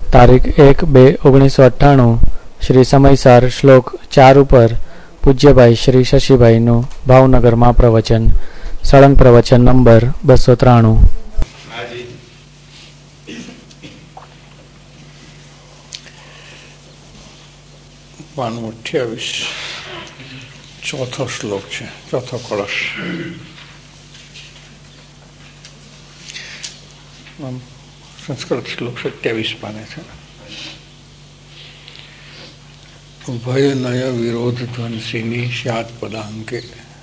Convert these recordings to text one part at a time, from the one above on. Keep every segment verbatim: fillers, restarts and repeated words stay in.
તારીખ એક બે ઓગણીસો અઠ્ઠાણું શ્રી સમયસાર શ્લોક ચાર ઉપર પૂજ્યભાઈ શ્રી શશીભાઈનું ભાવનગરમાં પ્રવચન. સળંગ પ્રવચન નંબર બસો ત્રાણું. પાનું અઠ્યાવીસ ચોથો શ્લોક છે, ચોથો કળશ. સંસ્કૃત શ્લોક સત્યાવીસ પાને છે. ઉભય નય વિરોધ ધ્વંસિની સ્યાત પદાંકે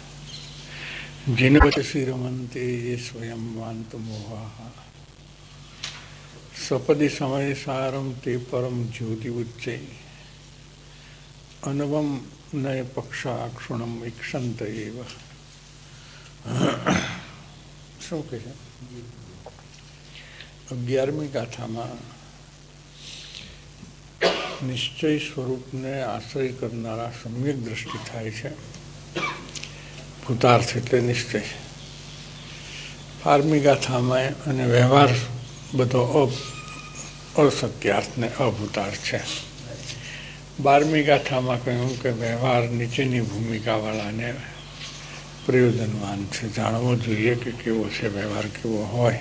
જીનવચસી રમંતે યે સ્વયં વાંત મોહા સપદી સમય સારમ તે પરમ જ્યોતિ ઉચ્ચૈ અનવમ નય પક્ષાક્ષુણમ ઈક્ષંત એવ. શું કહે છે? અગિયારમી ગાથામાં નિશ્ચય સ્વરૂપને આશ્રય કરનારા સમ્યક દ્રષ્ટિ થાય છે. ભૂતાર્થ એટલે નિશ્ચય. બારમી ગાથામાં અને વ્યવહાર બધો અસત્યાર્થ ને અભૂતાર્થ છે. બારમી ગાથામાં કહ્યું કે વ્યવહાર નીચેની ભૂમિકાવાળાને પ્રયોજનવાન છે, જાણવો જોઈએ કે કેવો છે વ્યવહાર, કેવો હોય.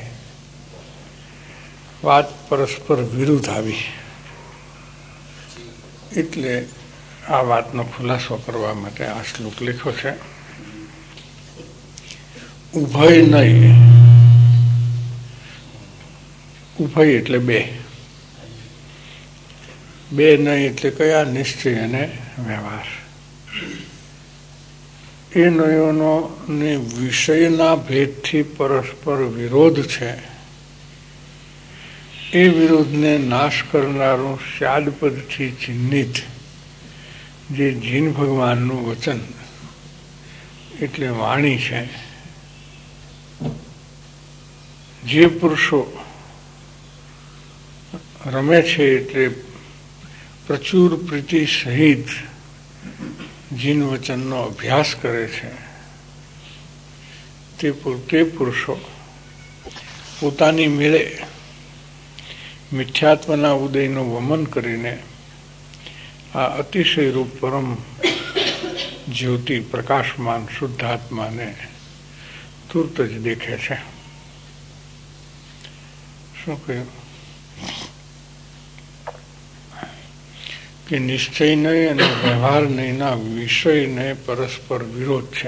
વાત પરસ્પર વિરુદ્ધ આવી એટલે આ વાતનો ખુલાસો કરવા માટે આ શ્લોક લખ્યો છે. ઉભય નહીં, ઉભય એટલે બે, બે નહીં એટલે કયા? નિશ્ચય અને વ્યવહાર. એ નયોનો ને વિષયના ભેદથી પરસ્પર વિરોધ છે. એ વિરોધને નાશ કરનારું શાદપદથી ચિહ્નિત જે જીન ભગવાનનું વચન એટલે વાણી છે, જે પુરુષો રમે છે એટલે પ્રચુર પ્રીતિ સહિત જીન વચનનો અભ્યાસ કરે છે, તે તે પુરુષો પોતાની મેળે મિથ્યાત્વના ઉદયનું વમન કરીને આ અતિશય રૂપ પરમ જ્યોતિ પ્રકાશમાન શુદ્ધાત્માને તુરત જ દેખે છે. શું કહ્યું? કે નિશ્ચય નહીં અને વ્યવહાર નહીંના વિષયને પરસ્પર વિરોધ છે.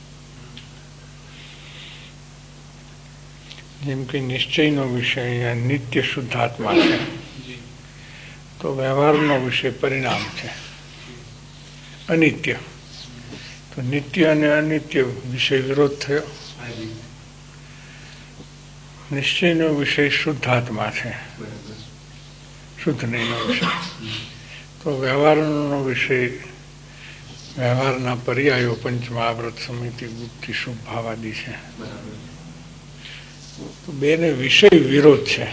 જેમ કે નિશ્ચયનો વિષય નિત્ય શુદ્ધાત્મા છે, તો વ્યવહારનો વિષય પરિણામ છે અનિત્ય. તો નિત્ય અને અનિત્ય વિષય વિરોધ થયો. નિશ્ચયનો વિષય શુદ્ધાત્મા છે, શુદ્ધ નહીંનો વિષય. તો વ્યવહારનો વિષય વ્યવહારના પર્યાયો પંચમહાવ્રત સમિતિ ગુપ્તિ શુભ ભાવાદી છે. તો બેને વિષય વિરોધ છે.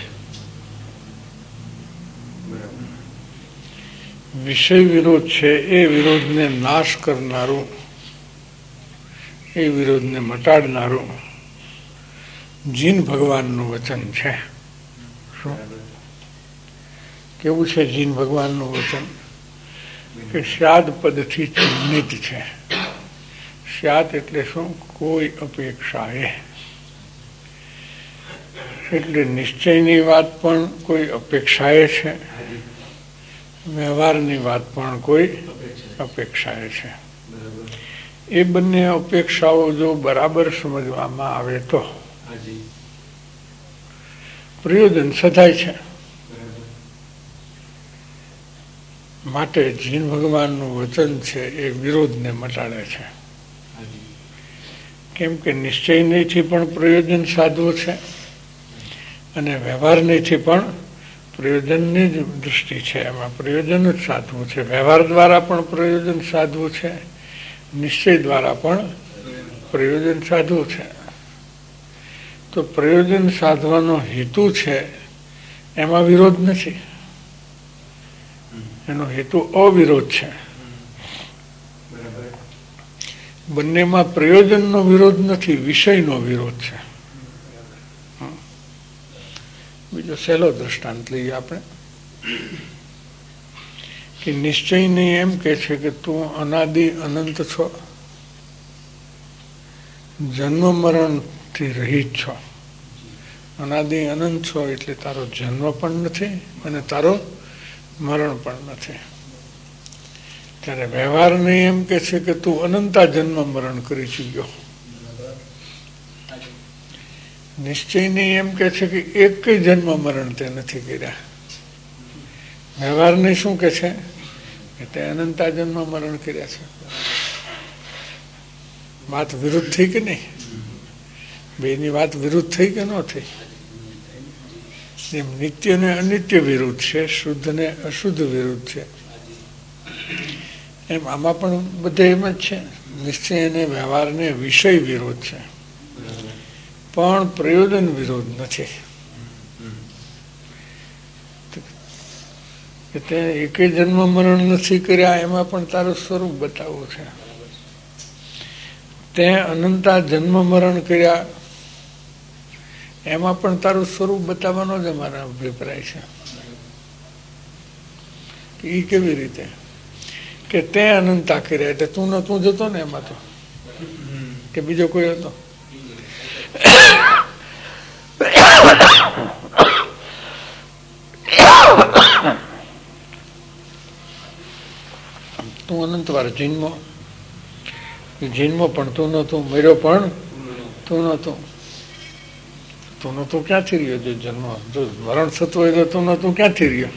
વિષય વિરોધ છે. એ વિરોધને નાશ કરનારું, એ વિરોધને મટાડનારું જીન ભગવાનનું વચન છે. શું કેવું છે જીન ભગવાનનું વચન? કે સ્યાદ પદથી ચિહ્નિત છે. સ્યાદ એટલે શું? કોઈ અપેક્ષા એ એટલે નિશ્ચયની વાત પણ કોઈ અપેક્ષાએ છે, વ્યવહારની વાત પણ કોઈ અપેક્ષાએ છે. એ બંને અપેક્ષાઓ જો બરાબર સમજવામાં આવે તો પ્રયોજન સધાય છે. માટે જીન ભગવાનનું વચન છે એ વિરોધને મટાડે છે. કેમ કે નિશ્ચયથી પણ પ્રયોજન સાધવું છે અને વ્યવહારનીથી પણ પ્રયોજનની જ દૃષ્ટિ છે, એમાં પ્રયોજન જ સાધવું છે. વ્યવહાર દ્વારા પણ પ્રયોજન સાધવું છે, નિશ્ચય દ્વારા પણ પ્રયોજન સાધવું છે. તો પ્રયોજન સાધવાનો હેતુ છે એમાં વિરોધ નથી, એનો હેતુ અવિરોધ છે. બંનેમાં પ્રયોજનનો વિરોધ નથી, વિષયનો વિરોધ છે. બીજો સહેલો દ્રષ્ટાંત લઈએ આપણે. કે નિશ્ચયની એમ કે છે કે તું અનાદિ અનંત છો, જન્મ મરણથી રહિત છો. અનાદિ અનંત છો એટલે તારો જન્મ પણ નથી અને તારો મરણ પણ નથી. ત્યારે વ્યવહારને એમ કે છે કે તું અનંતા જન્મ મરણ કરી ચૂક્યો. નિશ્ચયની એમ કે છે કે એક જન્મ મરણ તે નથી કર્યા. વ્યવહારને શું કે છે કે તે અનંતા જન્મ મરણ કર્યા છે. વાત વિરુદ્ધ થઈ કે નહીં? બેની વાત વિરુદ્ધ થઈ કે ન થઈ? એમ નિત્ય ને અનિત્ય વિરુદ્ધ છે, શુદ્ધ ને અશુદ્ધ વિરુદ્ધ છે. એમ આમાં પણ બધે એમ જ છે. નિશ્ચય અને વ્યવહારને વિષય વિરોધ છે, પણ પ્રયોજન વિરોધ નથી. કે તે એકે જન્મ મરણ નથી કર્યા એમાં પણ તારું સ્વરૂપ બતાવવું છે. તે અનંતા જન્મ મરણ કર્યા એમાં પણ તારું સ્વરૂપ બતાવવાનો જ અમારો અભિપ્રાય છે. એ કેવી રીતે કે તે અનંતા કર્યા એટલે તું ન તું જતો ને એમાં તો, કે બીજો કોઈ હતો? તું અનંત વાર જન્મો જન્મો પણ તું નતું, મર્યો પણ તું નતું. તું નતું ક્યાંથી રહ્યો? જો જન્મ જો મરણ થતું હોય તો તું નતું ક્યાંથી રહ્યો?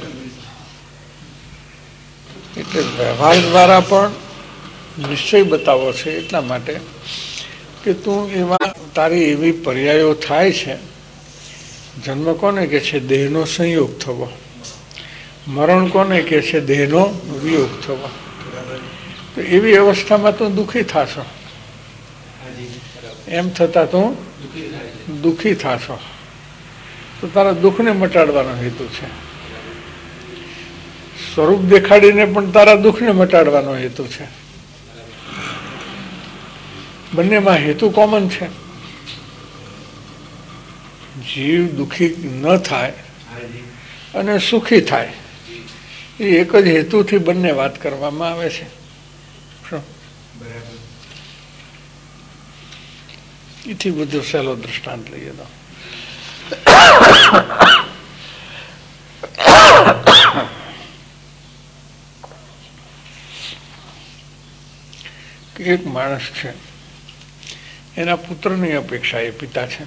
એટલે વ્યવહાર દ્વારા પણ નિશ્ચય બતાવો છે એટલા માટે કે તું એવા તારી એવી પર્યાયો થાય છે. જન્મ કોને કે છે? દેહનો સંયોગ થવો. મરણ કોને કે છે? દેહનો વિયોગ થવો. તો એવી અવસ્થામાં તું દુઃખી થાશો. એમ થતા તું દુઃખી થાશો. તો તારા દુઃખને મટાડવાનો હેતુ છે. સ્વરૂપ દેખાડીને પણ તારા દુઃખને મટાડવાનો હેતુ છે. બંનેમાં હેતુ કોમન છે. જીવ દુઃખી ન થાય અને સુખી થાય એ એક જ હેતુથી બંને વાત કરવામાં આવે છે. એથી બધું સહેલો દ્રષ્ટાંત લઈએ તો એક માણસ છે, એના પુત્રની અપેક્ષા એ પિતા છે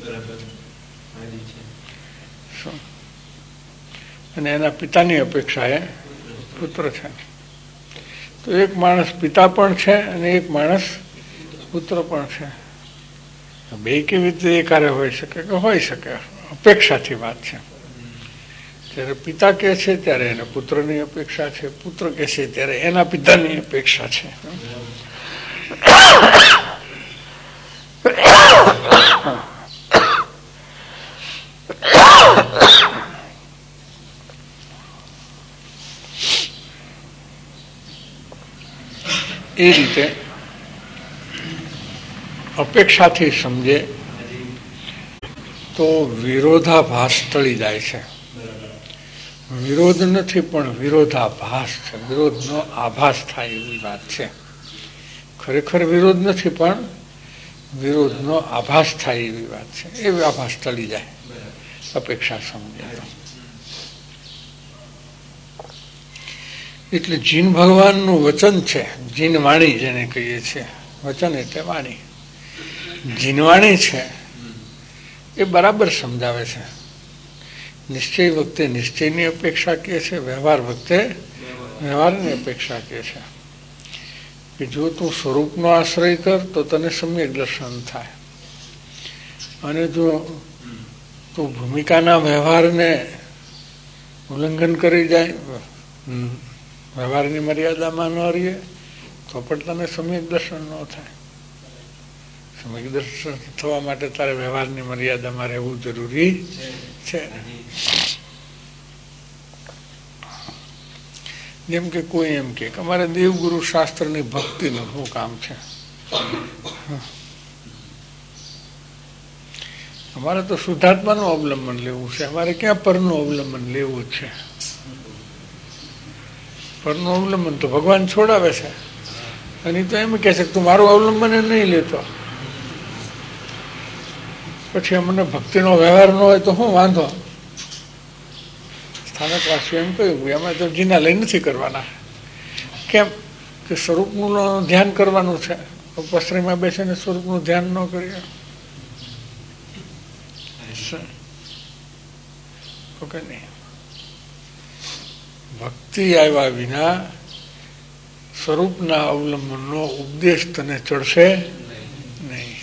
અને એના પિતાની અપેક્ષા એ પુત્ર છે. તો એક માણસ પિતા પણ છે અને એક માણસ પુત્ર પણ છે. બે કેવી રીતે એકારે હોઈ શકે? કે હોઈ શકે, અપેક્ષાથી વાત છે. જ્યારે પિતા કહે છે ત્યારે એને પુત્રની અપેક્ષા છે, પુત્ર કહે છે ત્યારે એના પિતાની અપેક્ષા છે. એ રીતે અપેક્ષાથી સમજે તો વિરોધાભાસ ટળી જાય છે. વિરોધ નથી પણ વિરોધાભાસ છે. વિરોધનો આભાસ થાય એવી વાત છે. ખરેખર વિરોધ નથી પણ વિરોધનો આભાસ થાય એવી વાત છે. એ આભાસ ટળી જાય અપેક્ષા સમજે તો. એટલે જીન ભગવાનનું વચન છે, જીન વાણી જેને કહીએ છીએ. વચન એટલે વાણી. જીનવાણી છે એ બરાબર સમજાવે છે. નિશ્ચય વખતે નિશ્ચયની અપેક્ષા કહે છે, વ્યવહાર વખતે વ્યવહારની અપેક્ષા કહે છે કે જો તું સ્વરૂપનો આશ્રય કર તો તને સમ્યક દર્શન થાય, અને જો તું ભૂમિકાના વ્યવહારને ઉલ્લંઘન કરી જાય, વ્યવહારની મર્યાદામાં ન રહીએ તો પણ તને સમ્યક દર્શન ન થાય. સમ્યક દર્શન થવા માટે તારે વ્યવહારની મર્યાદામાં રહેવું જરૂરી છે. જેમ કે કોઈ એમ કે અમારે દેવગુરુ શાસ્ત્રની ભક્તિનું શું કામ છે? અમારે તો શુદ્ધાત્માનું અવલંબન લેવું છે, અમારે ક્યાં પરનું અવલંબન લેવું છે? પરનું અવલંબન તો ભગવાન છોડાવે છે, અને તો એમ કહે છે કે તું મારું અવલંબન નહીં લેતો. પછી અમને ભક્તિનો વ્યવહાર ન હોય તો શું વાંધો? સ્થાનકવાસીઓ એમ કહ્યું એમાં તો જીના લઈ નથી કરવાના. કેમ કે સ્વરૂપનું ધ્યાન કરવાનું છે. ઉપશ્રીમાં બેસીને સ્વરૂપનું ધ્યાન ન કરીએ ઓકે નહીં. ભક્તિ આવ્યા વિના સ્વરૂપના અવલંબનનો ઉપદેશ તને ચડશે નહીં.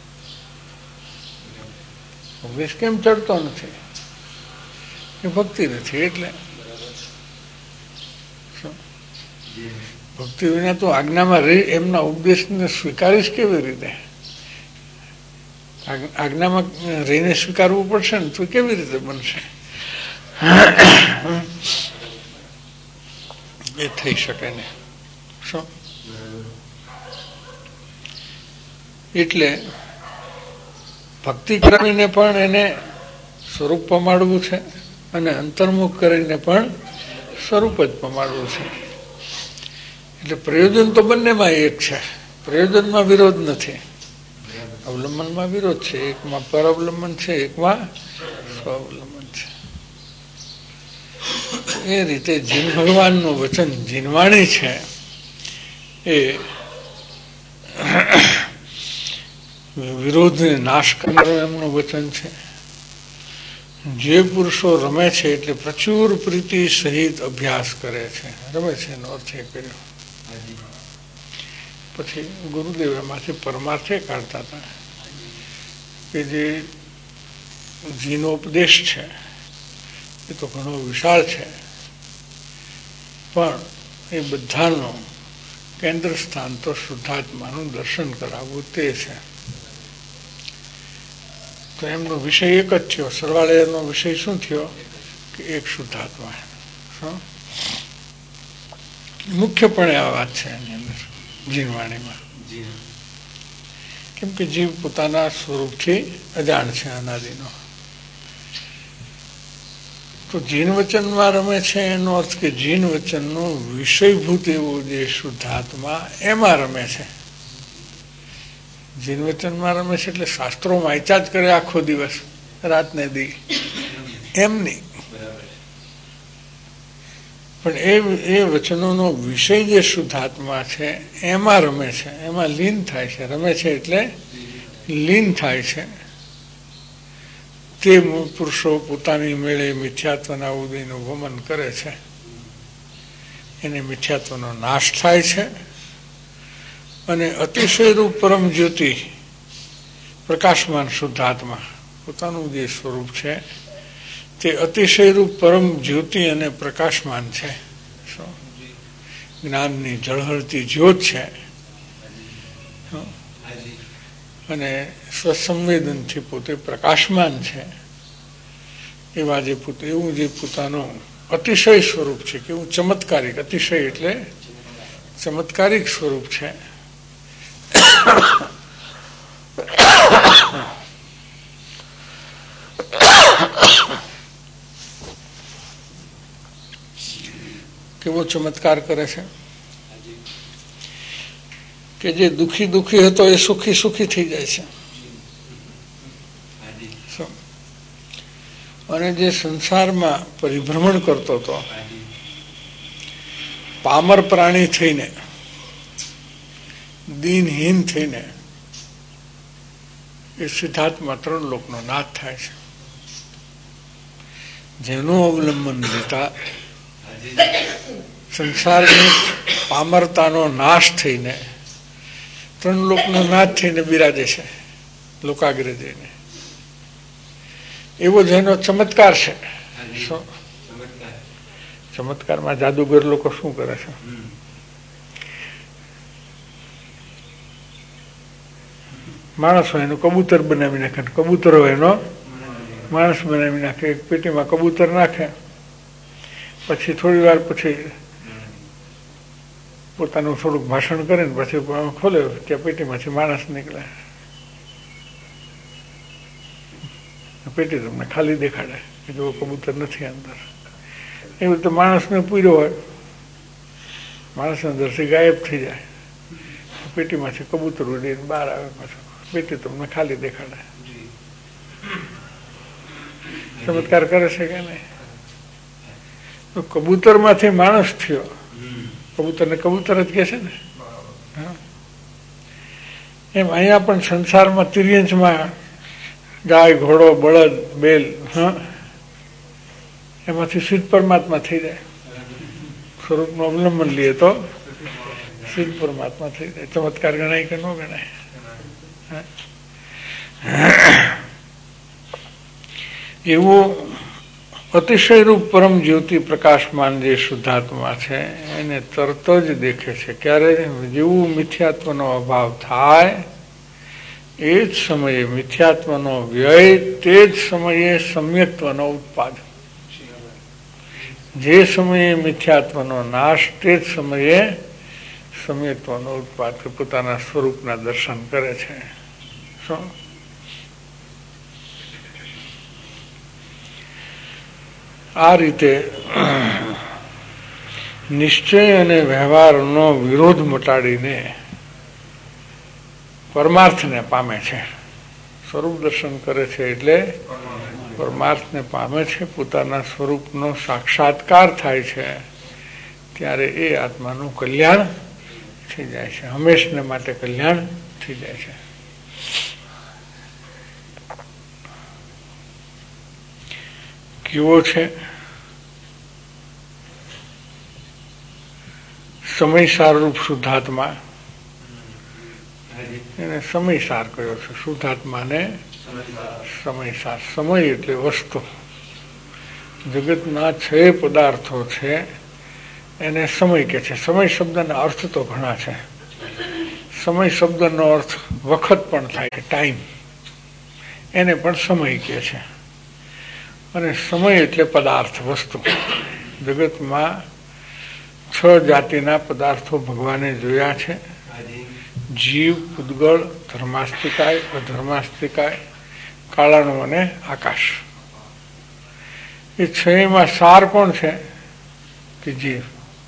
ઉપદેશ કેમ ચડતો નથી? એ ભક્તિ નથી. એટલે ભક્તિ વિના તો આજ્ઞામાં રહી એમના ઉપદેશને સ્વીકારીશ કેવી રીતે? આજ્ઞામાં રહીને સ્વીકારવું પડશે ને, તો કેવી રીતે બનશે? એ થઈ શકે ને. શું એટલે ભક્તિ કરીને પણ એને સ્વરૂપ પમાડવું છે, અને અંતર્મુખ કરીને પણ સ્વરૂપ જ પમાડવું છે. એટલે પ્રયોજન તો બંનેમાં એક છે. પ્રયોજનમાં વિરોધ નથી, અવલંબનમાં વિરોધ છે. એકમાં પર અવલંબન છે, એકમાં સ્વાવલંબન છે. એ રીતે જીન ભગવાનનું વચન જીનવાણી છે એ વિરોધને નાશ કરનારું એમનું વચન છે. જે પુરુષો રમે છે એટલે પ્રચુર પ્રીતિ સહિત અભ્યાસ કરે છે. રમે છે એનો અર્થ એ કર્યો. પછી ગુરુદેવ એમાંથી પરમાર્થે કાઢતા હતા કે જે જીનો ઉપદેશ છે એ તો ઘણો વિશાળ છે, પણ એ બધાનું કેન્દ્ર સ્થાન તો શુદ્ધાત્માનું દર્શન કરાવવું તે છે. તો એમનો વિષય એક જ થયો. સરવાળેનો વિષય શું થયો? કે એક શુદ્ધાત્મા. મુખ્યપણે આ વાત છે એની અંદર જીનવાણીમાં. કેમ કે જીવ પોતાના સ્વરૂપથી અજાણ છે, અનાદિનો. તો જીન વચનમાં રમે છે એનો અર્થ કે જીન વચનનો વિષયભૂત એવો જે શુદ્ધાત્મા એમાં રમે છે. જીન વચનમાં રમે છે એટલે શાસ્ત્રો વાંચ્યા જ કરે આખો દિવસ રાત ને દી એમ નહીં, પણ એ એ વચનોનો વિષય જે શુદ્ધાત્મા છે એમાં રમે છે, એમાં લીન થાય છે. રમે છે એટલે લીન થાય છે. તે પુરુષો પોતાની મેળે મિથ્યાત્વના ઉદયનું વમન કરે છે. એને મિથ્યાત્વનો નાશ થાય છે, અને અતિશયરૂપ પરમ જ્યોતિ પ્રકાશમાન શુદ્ધાત્મા પોતાનું જે સ્વરૂપ છે તે અતિશયરૂપ પરમ જ્યોતિ અને પ્રકાશમાન છે. જ્ઞાનની ઝળહળતી જ્યોત છે, અને સ્વસંવેદનથી પોતે પ્રકાશમાન છે. એવા જે પોતે એવું જે પોતાનું અતિશય સ્વરૂપ છે, કેવું ચમત્કારિક, અતિશય એટલે ચમત્કારિક સ્વરૂપ છે. કેવો ચમત્કાર કરે છે કે જે દુઃખી દુઃખી હતો એ સુખી સુખી થઈ જાય છે. અને જે સંસારમાં પરિભ્રમણ કરતો હતો પામર પ્રાણી થઈને, દીનહીન થઈને, એ સિદ્ધાર્થમાં ત્રણ લોકનો નાશ થાય છે. જેનું અવલંબન લેતા સંસારની પામરતાનો નાશ થઈને ત્રણ લોકનો નાશ થઈને બિરાજે છે લોકાગ્રે જઈને. એવો જેનો ચમત્કાર છે. શું ચમત્કારમાં જાદુગર લોકો શું કરે છે? માણસ હોય એનું કબૂતર બનાવી નાખે, કબૂતર હોય એનો માણસ બનાવી નાખે. એક પેટીમાં કબૂતર નાખે, પછી થોડી વાર પછી પોતાનું થોડુંક ભાષણ કરે ને પછી ખોલે, ત્યાં પેટીમાંથી માણસ નીકળે. પેટી તમને ખાલી દેખાડે કે જો કબૂતર નથી અંદર. એવું તો માણસને પૂર્યો હોય, માણસ અંદરથી ગાયબ થઈ જાય, પેટીમાંથી કબૂતર ઉડીને બહાર આવે, પાછું પેટી તમને ખાલી દેખાડે. ચમત્કાર કરે છે કે નહીં? તો કબૂતર માંથી માણસ થયો, કબૂતર ને કબૂતર જ કે છે ને. એમ અહીંયા પણ સંસારમાં તિર્યંશમાં ગાય, ઘોડો, બળદ, બેલ, હા, એમાંથી સિદ્ધ પરમાત્મા થઈ જાય. સ્વરૂપનું અવલંબન લઈએ તો સિદ્ધ પરમાત્મા થઈ જાય. ચમત્કાર ગણાય કે ન ગણાય? એવું અતિશય રૂપ પરમ જ્યોતિ પ્રકાશમાન જે શુદ્ધાત્મા છે એને તરત જ દેખે છે. ક્યારે? જેવું મિથ્યાત્વનો અભાવ થાય એ જ સમયે મિથ્યાત્વનો વ્યય, તે જ સમયે સમ્યક્ત્વનો ઉત્પાદ. જે સમયે મિથ્યાત્વનો નાશ, તે જ સમયે સમ્યક્ત્વનો ઉત્પાદ, પોતાના સ્વરૂપના દર્શન કરે છે. શું? આ રીતે નિશ્ચય અને વ્યવહારનો વિરોધ મટાડીને પરમાર્થને પામે છે. સ્વરૂપ દર્શન કરે છે એટલે પરમાર્થને પામે છે. પોતાના સ્વરૂપનો સાક્ષાત્કાર થાય છે ત્યારે એ આત્માનું કલ્યાણ થઈ જાય છે, હંમેશને માટે કલ્યાણ થઈ જાય છે. કેવો છે? સમયસાર રૂપ શુદ્ધાત્મા, એને સમયસાર કયો છે. શુદ્ધાત્માને સમયસાર. સમય એટલે વસ્તુ. જગતના છ પદાર્થો છે એને સમય કે છે. સમય શબ્દના અર્થ તો ઘણા છે. સમય શબ્દનો અર્થ વખત પણ થાય, ટાઈમ, એને પણ સમય કે છે. અને સમય એટલે પદાર્થ, વસ્તુ. જગતમાં છ જાતિના પદાર્થો ભગવાને જોયા છે. જીવ, પૂતગળ, ધર્માસ્તિકાય, અધર્માસ્તિકાય, કાળાણુ અને આકાશ. એ છ માં સાર કોણ છે? કે જીવ.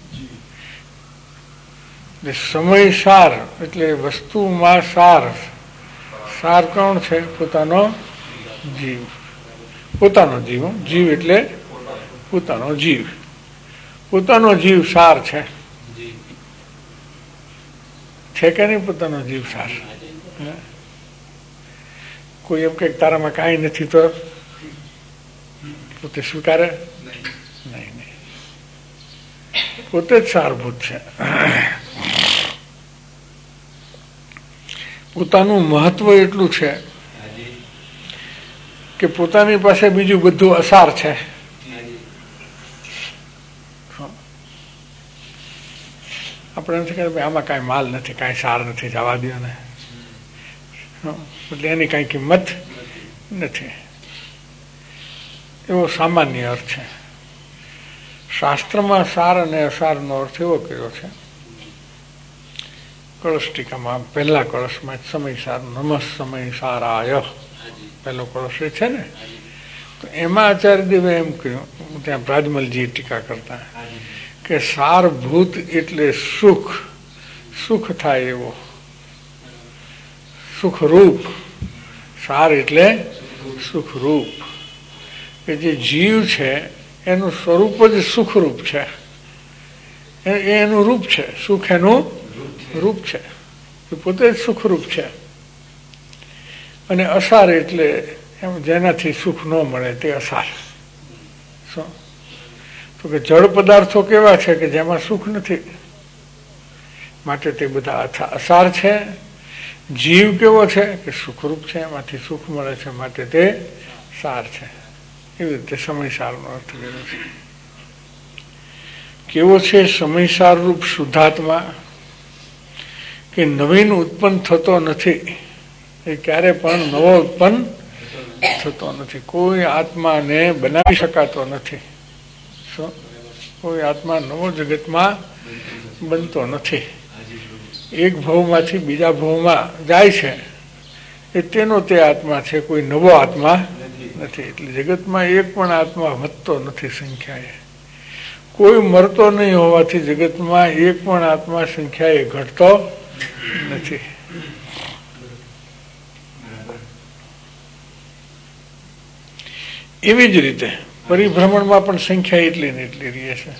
સમય સાર એટલે વસ્તુમાં સાર. સાર કોણ છે? પોતાનો જીવ. પોતાનો જીવ. જીવ એટલે પોતાનો જીવ. પોતાનો જીવ સાર છે. છે કે નહીં પોતાનો જીવ સાર? કોઈ એમ કે તારામાં કાંઈ નથી તો પોતે સ્વીકારે? નહીં, નહીં. પોતે જ સારભૂત છે. પોતાનું મહત્વ એટલું છે કે પોતાની પાસે બીજું બધું અસાર છે. આપણે નથી કહેતા આમાં કાંઈ માલ નથી, કાંઈ સાર નથી, જવા દો ને, એટલે એની કાંઈ કિંમત નથી. એવો સામાન્ય અર્થ છે. શાસ્ત્રમાં સાર અને અસારનો અર્થ એવો કર્યો છે. કળશ ટીકામાં પહેલા કળશમાં સમય સાર, નમઃ સમય સારાય, પહેલો કળશ એ છે ને, તો એમાં આચાર્ય દેવે એમ કહ્યું, ત્યાં પ્રાજમલજી ટીકા કરતા, કે સારભૂત એટલે સુખ, સુખ થાય એવો, સુખરૂપ. સાર એટલે સુખરૂપ. કે જે જીવ છે એનું સ્વરૂપ જ સુખરૂપ છે, એનું રૂપ છે. સુખ એનું રૂપ છે, એ પોતે જ સુખરૂપ છે. અને અસાર એટલે એમ જેનાથી સુખ ન મળે તે અસાર. શું? તો કે જળ પદાર્થો કેવા છે કે જેમાં સુખ નથી, માટે તે બધા અસાર છે. જીવ કેવો છે કે સુખરૂપ છે, એમાંથી સુખ મળે છે, માટે તે સાર છે. એવી રીતે સમયસારનો અર્થ કર્યો છે. કેવો છે સમયસાર રૂપ શુદ્ધાત્મા? કે નવીન ઉત્પન્ન થતો નથી. એ ક્યારે પણ નવો ઉત્પન્ન થતો નથી. કોઈ આત્માને બનાવી શકાતો નથી. કોઈ આત્મા નવો જગતમાં બનતો નથી. એક ભવમાંથી બીજા ભવમાં જાય છે એ તેનો તે આત્મા છે, કોઈ નવો આત્મા નથી. એટલે જગતમાં એક પણ આત્મા વધતો નથી સંખ્યાએ. કોઈ મરતો નહીં હોવાથી જગતમાં એક પણ આત્મા સંખ્યાએ ઘટતો નથી. એવી જ રીતે પરિભ્રમણમાં પણ સંખ્યા એટલી ને એટલી રહે છે.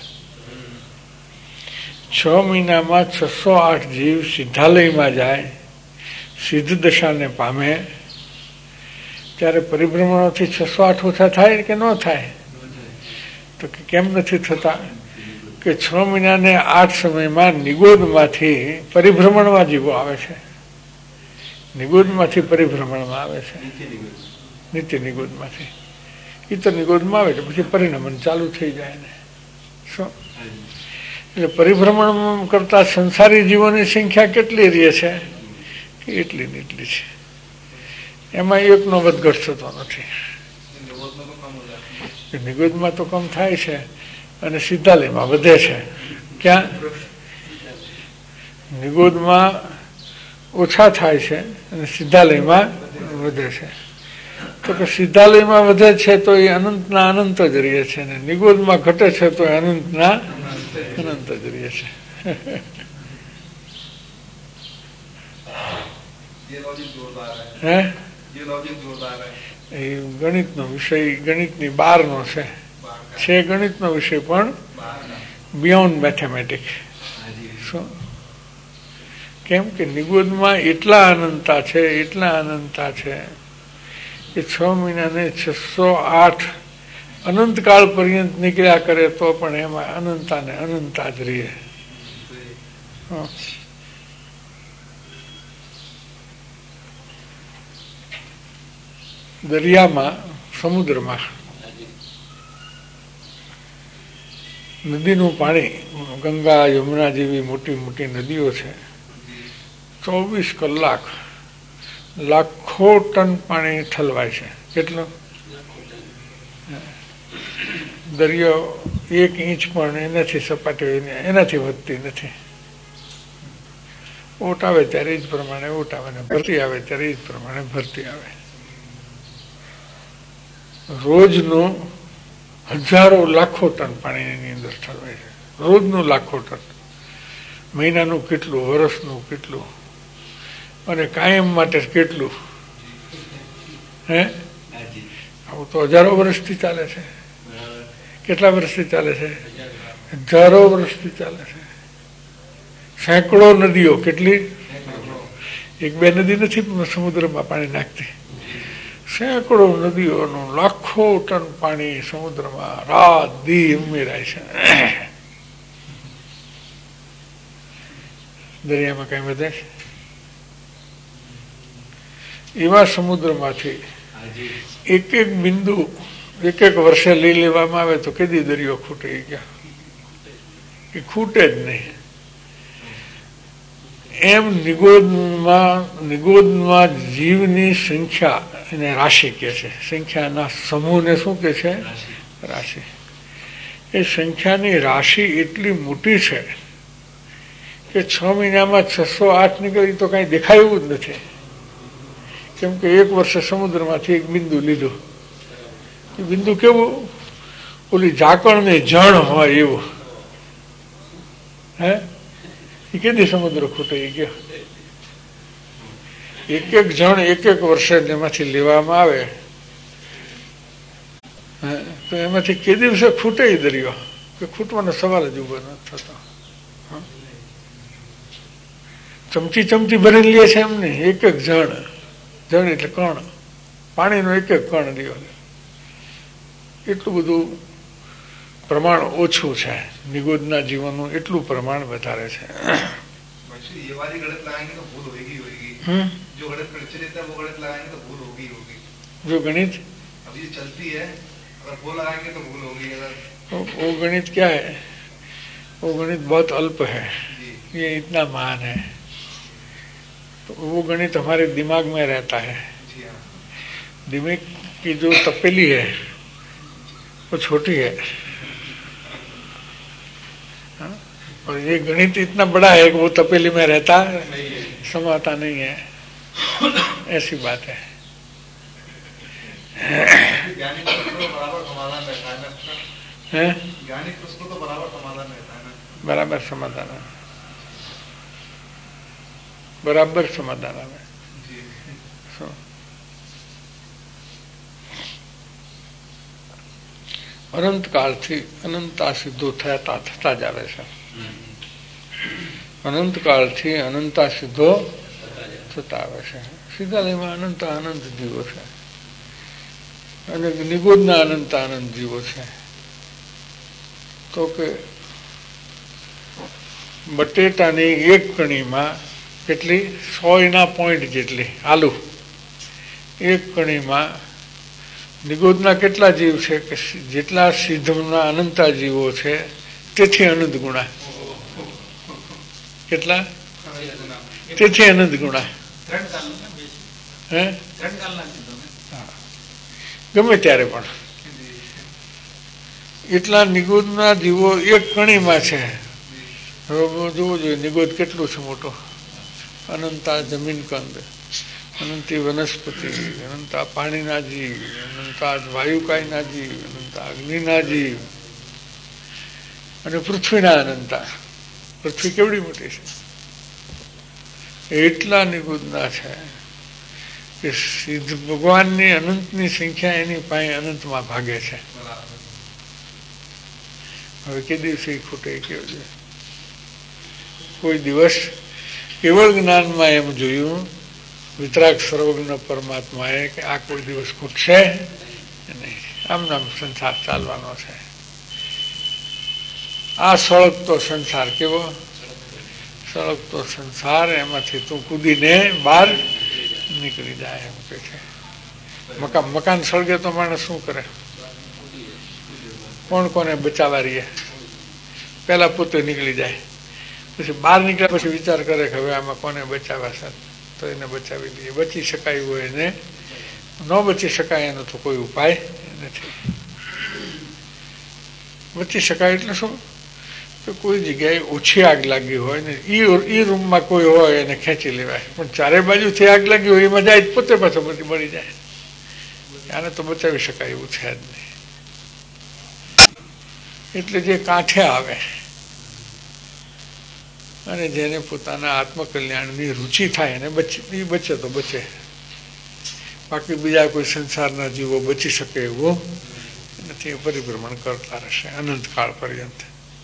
છ મહિનામાં છસો આઠ જીવ સિદ્ધાલયમાં જાય, સિદ્ધ દશાને પામે, ત્યારે પરિભ્રમણોથી છસો આઠ ઓછા થાય કે ન થાય? તો કેમ નથી થતા? કે છ મહિનાને આઠ સમયમાં નિગોદમાંથી પરિભ્રમણમાં જીવો આવે છે, નિગોદમાંથી પરિભ્રમણમાં આવે છે, નિત્ય નિગોદમાંથી. એ તો નિગોદમાં આવે એટલે પછી પરિણમન ચાલુ થઈ જાય ને. શું એટલે પરિભ્રમણ કરતા સંસારી જીવોની સંખ્યા કેટલી રહે છે? કે એટલી ને એટલી છે. એમાં એકનો વધઘટ થતો નથી. નિગોદમાં તો કમ થાય છે અને સિદ્ધાલયમાં વધે છે. ક્યાં? નિગોદમાં ઓછા થાય છે અને સિદ્ધાલયમાં વધે છે. તો કે સિદ્ધાલયમાં વધે છે તો એ અનંતના અનંત જ રહે છે, ને નિગોદમાં ઘટે છે તો એ અનંતના અનંત જ રહે છે. હે એ ગણિતનો વિષય ગણિતની બહારનો છે છે ગણિતનો વિષય પણ બિયોન્ડ મેથેમેટિક્સ. શું? કેમ કે નિગોદમાં એટલા અનંતા છે, એટલા અનંતા છે કે છ મહિનાને છસો આઠ અનંતકાળ પર્યંત નીકળ્યા કરે તો પણ એમાં અનંતા ને અનંતા જ રહે. દરિયામાં, સમુદ્રમાં નદીનું પાણી, ગંગા યમુના જેવી મોટી મોટી નદીઓ છે, ચોવીસ કલાક લાખો ટન પાણી ઠલવાય છે. કેટલું? દરિયો એક ઇંચ પણ એનાથી સપાટી એનાથી વધતી નથી. ઓટ આવે ત્યારે એ જ પ્રમાણે ઓટ આવે ને ભરતી આવે ત્યારે એ જ પ્રમાણે ભરતી આવે. રોજનું હજારો લાખો ટન પાણી એની અંદર ઠલવાય છે. રોજનું લાખો ટન. મહિનાનું કેટલું, વર્ષનું કેટલું, અને કાયમ માટે કેટલું? હે આવું તો હજારો વર્ષથી ચાલે છે. કેટલા વર્ષથી ચાલે છે? હજારો વર્ષથી ચાલે છે. સેંકડો નદીઓ, કેટલી? એક બે નદી નથી સમુદ્રમાં પાણી નાખતી. સેંકડો નદીઓનું લાખો ટન પાણી સમુદ્રમાં રાત દી ઉમેરાય છે. દરિયામાં કઈ વધે છે? એવા સમુદ્રમાંથી એક એક બિંદુ એક એક વર્ષે લઈ લેવામાં આવે તો કેદી દરિયો ખૂટે ગયા? એ ખૂટે જ નહીં. એમ નિગોદમાં નિગોદમાં જીવની સંખ્યા એને રાશિ કહે છે. સંખ્યાના સમૂહને શું કહે છે? રાશિ. એ સંખ્યાની રાશિ એટલી મોટી છે કે છ મહિનામાં છસો આઠ નીકળી તો કઈ દેખાયું જ નથી. કેમ કે એક વર્ષે સમુદ્રમાંથી એક બિંદુ લીધું. એ બિંદુ કેવું? ઓલી ઝાકળને જણ હોય એવું. હે એ કેદી સમુદ્ર ખૂટી ગયો? એક એક જણ એક એક વર્ષે એમાંથી લેવામાં આવે તો એમાંથી કે દિવસે ખૂટે દરિયો? કે ખૂટવાનો સવાલ જ ઉભો નથી થતો. ચમચી ચમચી ભરીને લે છે એમને એક એક જણ. જણ એટલે કણ, પાણીનો એક એક કણ લ્યો. એટલું બધું પ્રમાણ ઓછું છે. નિગોદના જીવનનું એટલું પ્રમાણ વધારે છે. जो गणित वो गणित क्या है? वो गणित बहुत अल्प है, ये इतना महान है. तो वो गणित हमारे दिमाग में रहता है. दिमाग की जो तपेली है वो छोटी है और ये गणित इतना बड़ा है कि वो तपेली में रहता समाता नहीं है. ऐसी बात है. હે બરાબર સમાધાન બરાબર સમાધાન આવે. અનંત કાળથી અનંતા સિદ્ધો થતા થતા જ આવે છે. અનંત કાળથી અનંતા સિદ્ધો થતા આવે છે. સિદ્ધાલયમાં અનંત અનંત જીવો છે અને નિગુણના અનંત આનંદ જીવો છે. તો કે બટેટાની એક કણીમાં કેટલી સોયના પોઈન્ટ જેટલી આલુ એક કણીમાં નિગુણના કેટલા જીવ છે કે જેટલા સિદ્ધના અનંતા જીવો છે તેથી અનંત ગુણા. કેટલા? તેથી અનંત ગુણા. હે ગમે ત્યારે પણ એટલા નિગુણના જીવો એક કણીમાં છે. હવે જોવું જોઈએ નિગુણ કેટલું છે મોટો. અનંતા જમીન કંદ, અનંતી વનસ્પતિ, અનંતા પાણીના જીવ, અનંતા વાયુકાયના જીવ, અનંતા અગ્નિના જીવ અને પૃથ્વીના અનંતા. પૃથ્વી કેવડી મોટી છે. એટલા નિગુણના છે કે સિદ્ધ ભગવાનની અનંતની સંખ્યા એની પાસે અનંતમાં ભાગે છે. હવે કે દિવસે ખૂટે કેવું છે. કોઈ દિવસ કેવળ જ્ઞાનમાં એમ જોયું વિતરાગ સર્વજ્ઞ પરમાત્માએ કે આ કોઈ દિવસ ખૂટશે નહીં. આમ નામ સંસાર ચાલવાનો છે. આ સળગતો સંસાર કેવો સળગતો સંસાર, એમાંથી તું કૂદીને બહાર નીકળી જાય એમ કે છે. મકાન મકાન સળગે તો માણસ શું કરે? કોણ કોને બચાવવા રહીએ? પેલા પોતે નીકળી જાય, પછી બહાર નીકળ્યા પછી વિચાર કરે કે હવે આમાં કોને બચાવવા છે તો એને બચાવી દઈએ. બચી શકાય હોય એને, ન બચી શકાય એનો તો કોઈ ઉપાય નથી. બચી શકાય એટલે શું કે કોઈ જગ્યાએ ઓછી આગ લાગી હોય ને એ રૂમમાં કોઈ હોય એને ખેંચી લેવાય, પણ ચારે બાજુથી આગ લાગી હોય એમાં જાય પોતે પાછો બધી બળી જાય. આને તો બચાવી શકાય એવું છે જ નહીં. એટલે જે કાંઠે આવે અને જેને પોતાના આત્મકલ્યાણની રુચિ થાય એને બચે એ બચે તો બચે. બાકી બીજા કોઈ સંસારના જીવો બચી શકે એવું નથી. પરિભ્રમણ કરતા રહેશે અનંત કાળ પર્યંત.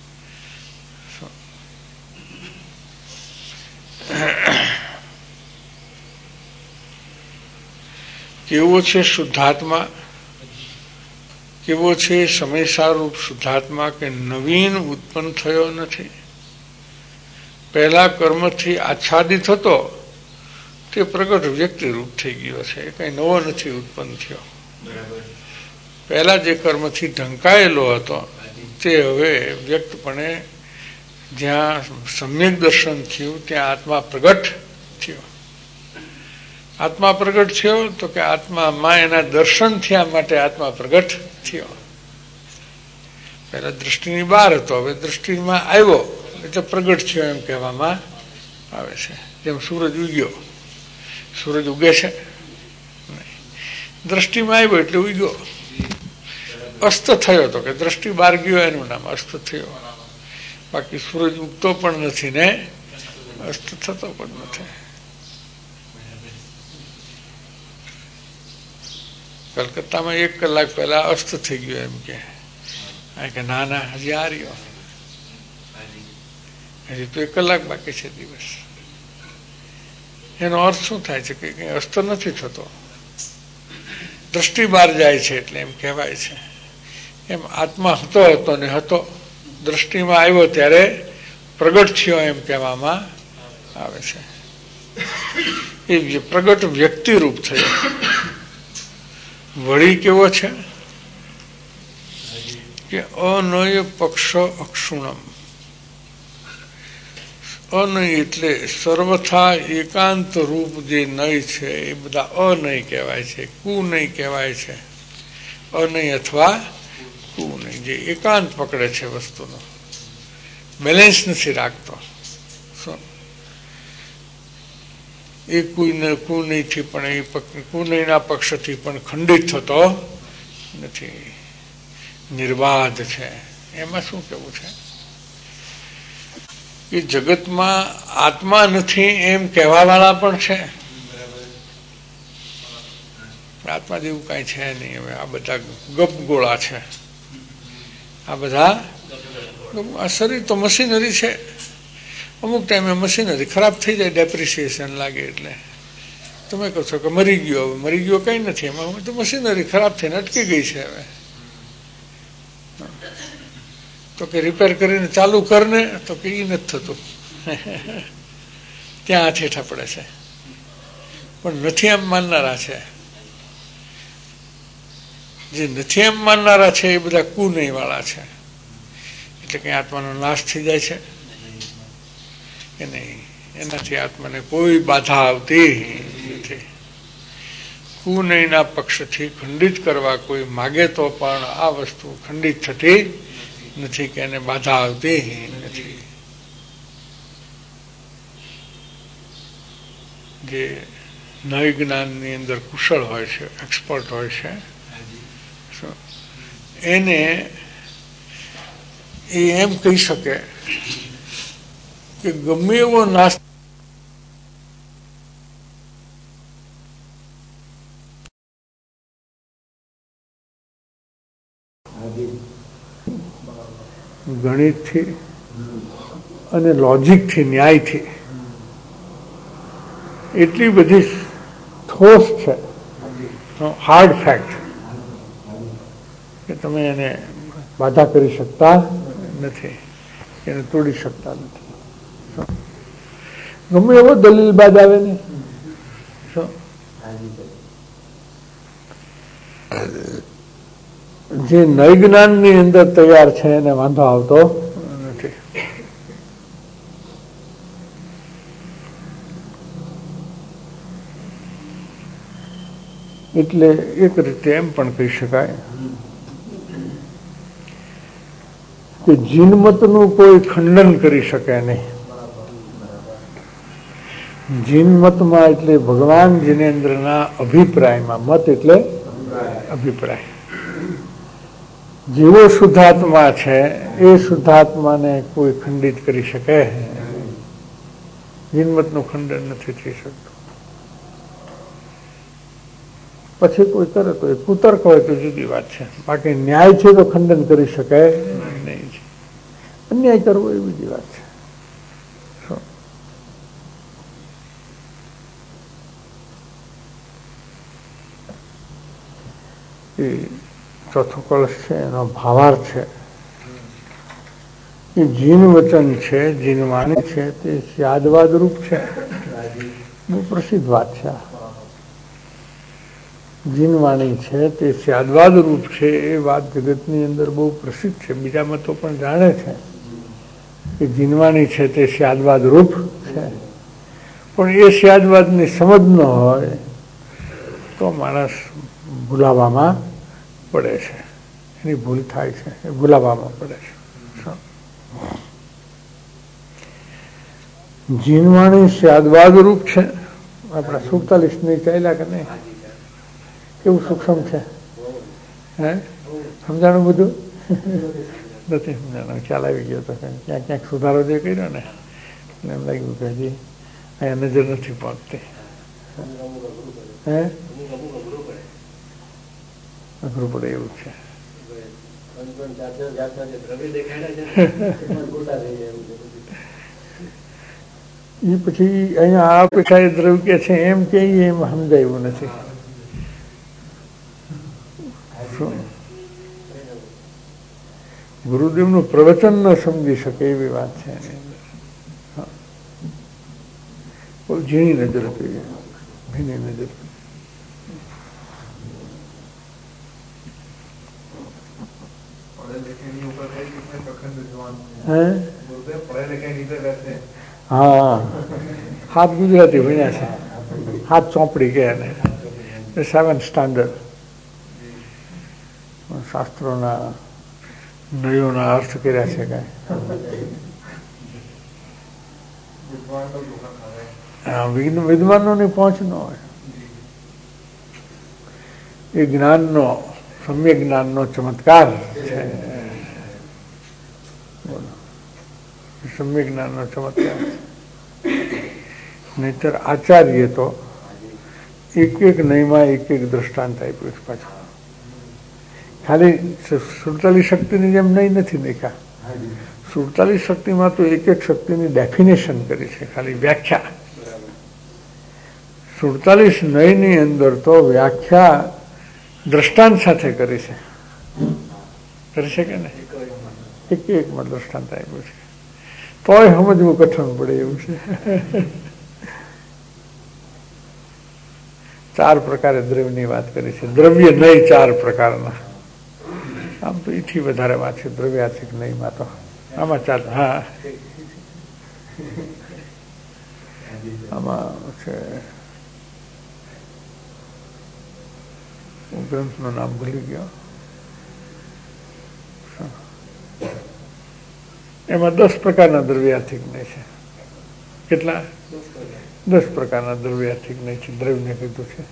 કેવો છે શુદ્ધાત્મા? કેવો છે સમયસારૂપ શુદ્ધાત્મા કે નવીન ઉત્પન્ન થયો નથી. પહેલા કર્મથી આચ્છાદિત હતો તે પ્રગટ વ્યક્તિ રૂપ થઈ ગયો છે. એ કઈ નવો નથી ઉત્પન્ન થયો. પહેલા જે કર્મથી ઢંકાયેલો હતો તે હવે વ્યક્તપણે જ્યાં સમ્યક દર્શન થયું ત્યાં આત્મા પ્રગટ થયો. આત્મા પ્રગટ થયો તો કે આત્મામાં એના દર્શન થયા માટે આત્મા પ્રગટ થયો. પહેલા દ્રષ્ટિની બહાર હતો, હવે દ્રષ્ટિમાં આવ્યો એટલે પ્રગટ થયો એમ કહેવામાં આવે છે. જેમ સૂરજ ઉગ્યો, સૂરજ ઉગે છે દ્રષ્ટિમાં આવ્યો એટલે ઉગ્યો. અસ્ત થયો તો કે દ્રષ્ટિ બહાર ગયો એનું નામ અસ્ત થયો. બાકી સૂરજ ઉગતો પણ નથી ને અસ્ત થતો પણ નથી. કલકત્તામાં એક કલાક પહેલા અસ્ત થઈ ગયો એમ કે ના ના હજી આ રહ્યો, હજી તો એક કલાક બાકી છે દિવસ. એનો અર્થ શું થાય છે કે અસ્ત નથી થતો, દ્રષ્ટિ બહાર જાય છે એટલે એમ કહેવાય છે. એમ આત્મા હતો હતો ને હતો, દ્રષ્ટિમાં આવ્યો ત્યારે પ્રગટ થયો એમ કહેવામાં આવે છે. એ પ્રગટ વ્યક્તિ રૂપ થયો. વળી કેવો છે કે અનય પક્ષ અક્ષુણમ. અનય એટલે સર્વથા એકાંત રૂપ જે નય છે એ બધા અનય કહેવાય છે, કુનય કહેવાય છે. અનય અથવા કુનય જે એકાંત પકડે છે, વસ્તુનો બેલેન્સ નથી રાખતો. એ કુનયથી પણ એ કુનયના પક્ષથી પણ ખંડિત થતો નથી, નિર્બાધ છે. એમાં શું કહેવું છે કે જગતમાં આત્મા નથી એમ કહેવાવાળા પણ છે. આત્મા જેવું કાંઈ છે નહીં. હવે આ બધા ગપગોળા છે. આ બધા આ શરીર તો મશીનરી છે. અમુક ટાઈમે મશીનરી ખરાબ થઈ જાય, ડેપ્રિસિએશન લાગે એટલે તમે કહો છો કે મરી ગયો. હવે મરી ગયો કંઈ નથી, એમાં તો મશીનરી ખરાબ થઈને અટકી ગઈ છે. હવે તો કે રિપેર કરીને ચાલુ કરને, તો કે એ નથી થતું, ત્યાં હાથ હેઠા પડે છે. પણ નથી એમ માનનારા છે, જે નથી એમ માનનારા છે એ બધા કુનહી વાળા છે. એટલે કે આત્માનો નાશ થઈ જાય છે કે નહીં, એનાથી આત્માને કોઈ બાધા આવતી નથી. કુનહીના પક્ષથી ખંડિત કરવા કોઈ માગે તો પણ આ વસ્તુ ખંડિત થતી નથી કે એને બાધા આવતી નથી. જે નય જ્ઞાનની અંદર કુશળ હોય છે, એક્સપર્ટ હોય છે, એને એ એમ કહી શકે કે ગમે એવો નાશ ગણિતથી અને લોજિકથી, ન્યાયથી એટલી બધી ઠોસ છે, હાર્ડ ફેક્ટ, કે તમે એને બાધા કરી શકતા નથી, એને તોડી શકતા નથી. ગમે એવો દલીલ બાદ આવે ને, જે નય જ્ઞાનની અંદર તૈયાર છે એને વાંધો આવતો નથી. એટલે એક રીતે એમ પણ કહી શકાય કે જીનમતનું કોઈ ખંડન કરી શકે નહીં. જીનમતમાં એટલે ભગવાન જીનેન્દ્રના અભિપ્રાયમાં, મત એટલે અભિપ્રાય, જેવો શુદ્ધાત્મા છે એ શુદ્ધાત્માને કોઈ ખંડિત કરી શકે. જીનમતનું ખંડન નથી થઈ શકતું. પછી કોઈ કરે તો એ કુતર્ક હોય તો જુદી વાત છે, બાકી ન્યાય છે તો ખંડન કરી શકે નહીં. અન્યાય કરવો એ બીજી વાત છે. એ ચોથો કળશ છે, એનો ભાવાર્થ છે એ જીન વચન છે, જીનવાણી છે, તે સ્યાદવાદ રૂપ છે. બહુ પ્રસિદ્ધ વાત છે. જીનવાણી છે તે સ્યાદવાદ રૂપ છે, એ વાત જગતની અંદર બહુ પ્રસિદ્ધ છે. બીજા મતો પણ જાણે છે કે જીનવાણી છે તે સ્યાદવાદ રૂપ છે. પણ એ સ્યાદવાદની સમજ ન હોય તો માણસ ભૂલાવામાં પડે છે, એની ભૂલ થાય છે, એ ભૂલાવામાં પડે છે. જીનવાણી સ્યાદવાદ રૂપ છે. આપણા સુડતાલીસ ની ચાલ્યા કે નહીં? કેવું સૂક્ષ્મ છે, હે? સમજાણું બધું? નથી સમજાણું, ખ્યાલ આવી ગયો તો ક્યાંક ક્યાંક સુધારો જે કર્યો ને એટલે એમ લાગ્યું કે હજી અહીંયા નજર નથી પહોંચતી. હે અઘરું પડે એવું છે. એ પછી અહીંયા આ પેઠા દ્રવ્ય કે છે એમ કે એમ સમજાયું નથી. ગુરુદેવનું પ્રવચન ન સમજી શકે એવી વાત છે એની અંદર. બહુ ઝીણી નજર હતી, ઝીણી નજર. હા, હાથ ગુજરાતી ભણ્યા છે, હાથ ચોપડી કે એને સેવન્થ સ્ટાન્ડર્ડ. શાસ્ત્રોના નયોના અર્થ કર્યા છે કાંઈ વિદ્વાનોની પહોંચ ન હોય. એ જ્ઞાનનો સમ્યક જ્ઞાનનો ચમત્કાર છે. સમ્યક જ્ઞાનનો ચમત્કાર નહીતર આચાર્ય તો એક એક નયમાં એક એક દ્રષ્ટાંત આપ્યું છે. પાછું ખાલી સુડતાલીસ શક્તિની જેમ નહીં નથી દેખા. સુડતાલીસ શક્તિમાં તો એક એક શક્તિની ડેફિનેશન કરી છે, ખાલી વ્યાખ્યા. સુડતાલીસ નયની અંદર તો વ્યાખ્યા દ્રષ્ટાંત સાથે કરી છે. કરી છે કે ને એક એકમાં દ્રષ્ટાંત આપ્યું છે, તોય સમજવું કઠણ પડે એવું છે. ચાર પ્રકારે દ્રવ્યની વાત કરી છે. દ્રવ્ય નહીં ચાર પ્રકારના. આમ તો એથી વધારે વાત છે દ્રવ્યાત્મિક નહીંમાં તો. આમાં ચાલ હા આમાં છે હું ગ્રંથનું નામ ભૂલી ગયો. એમાં દસ પ્રકારના દ્રવ્યાર્થિક નહીં છે. કેટલા? દસ પ્રકારના દ્રવ્યાર્થિક નહીં છે. દ્રવ્યને કીધું છે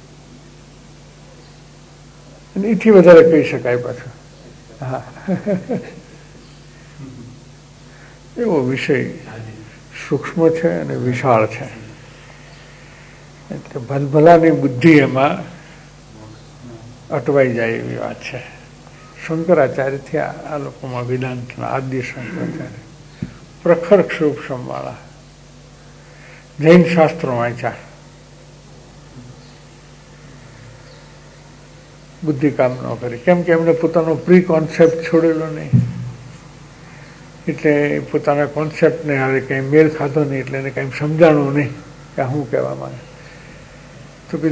અને એથી વધારે કહી શકાય પાછું. હા એવો વિષય સૂક્ષ્મ છે અને વિશાળ છે. એટલે ભલભલાની બુદ્ધિ એમાં અટવાઈ જાય એવી વાત છે. શંકરાચાર્યથી આ લોકોમાં વેદાંતના આદ્ય શંકરાચાર્ય પ્રખર ક્ષોભવાળા જૈન શાસ્ત્રો વાંચ્યા, બુદ્ધિ કામ ન કરી. કેમ કે એમને પોતાનો પ્રી કોન્સેપ્ટ છોડેલો નહીં, એટલે પોતાના કોન્સેપ્ટને હવે કંઈ મેળ ખાધો નહીં, એટલે એને કંઈ સમજાણું નહીં કે શું કહેવા માંગે. તો કે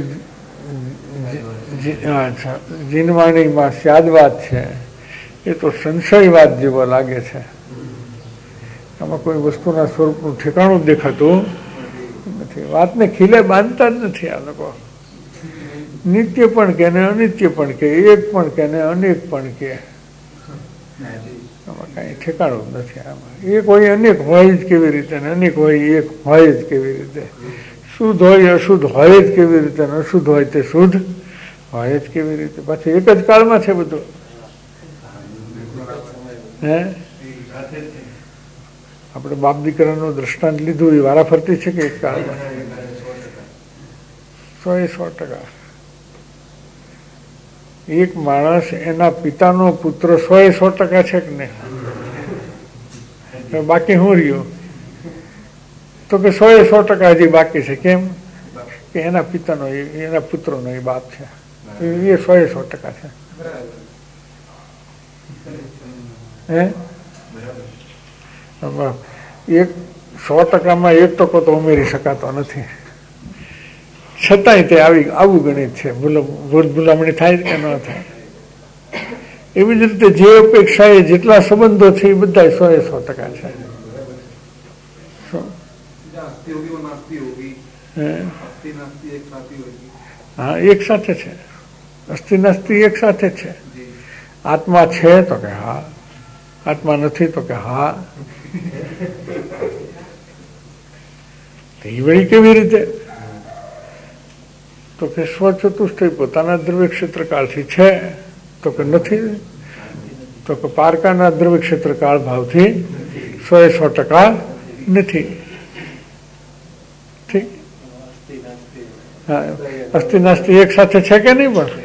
જીનવાણીમાં સ્યાદવાદ છે એ તો સંશયવાદ જેવો લાગે છે. આમાં કોઈ વસ્તુના સ્વરૂપનું ઠેકાણું દેખાતું નથી. વાતને ખીલે બાંધતા જ નથી આ લોકો. નિત્ય પણ કે ને અનિત્ય પણ કે, એક પણ કે ને અનેક પણ કે, આમાં કાંઈ ઠેકાણું નથી. આમાં એક હોય અનેક હોય જ કેવી રીતે ને અનેક હોય એક હોય જ કેવી રીતે, શુદ્ધ હોય અશુદ્ધ હોય જ કેવી રીતે, અશુદ્ધ હોય તે શુદ્ધ હોય જ કેવી રીતે. પાછું એક જ કાળમાં છે બધું. હે આપણે બાપ દીકરાનું દ્રષ્ટાંત લીધું એ વારાફરતી છે કે એક કાળમાં? સો એ સો ટકા. એક માણસ એના પિતાનો પુત્ર સો એ સો ટકા છે કે નહીં? બાકી શું રહ્યું? તો કે સો એ સો ટકા હજી બાકી છે. કેમ કે એના પિતાનો એના પુત્રનો એ બાપ છે, એ સો એ સો ટકા છે. હે એક સો ટકામાં એક ટકો તો ઉમેરી શકાતો નથી, છતાંય તે આવી આવું ગણિત છે. ભૂલ ભૂલામણી થાય કે ન થાય. એવી જ રીતે જે અપેક્ષા એ જેટલા સંબંધો છે એ બધા સો એ સો ટકા છે. હા એક સાથે છે. અસ્થિ નાસ્તિ એક સાથે છે. આત્મા છે તો કે હા, આત્મા નથી તો કે હા. એ વળી કેવી રીતે? તો કે સ્વચતુષ્ટય પોતાના દ્રવ્ય ક્ષેત્રકાળથી છે તો કે નથી, તો કે પારકાના દ્રવ્ય ક્ષેત્રકાળ ભાવથી સો એ સો ટકા નથી. ઠીક. હા અસ્થિ નાસ્તિ એક સાથે છે કે નહીં? પણ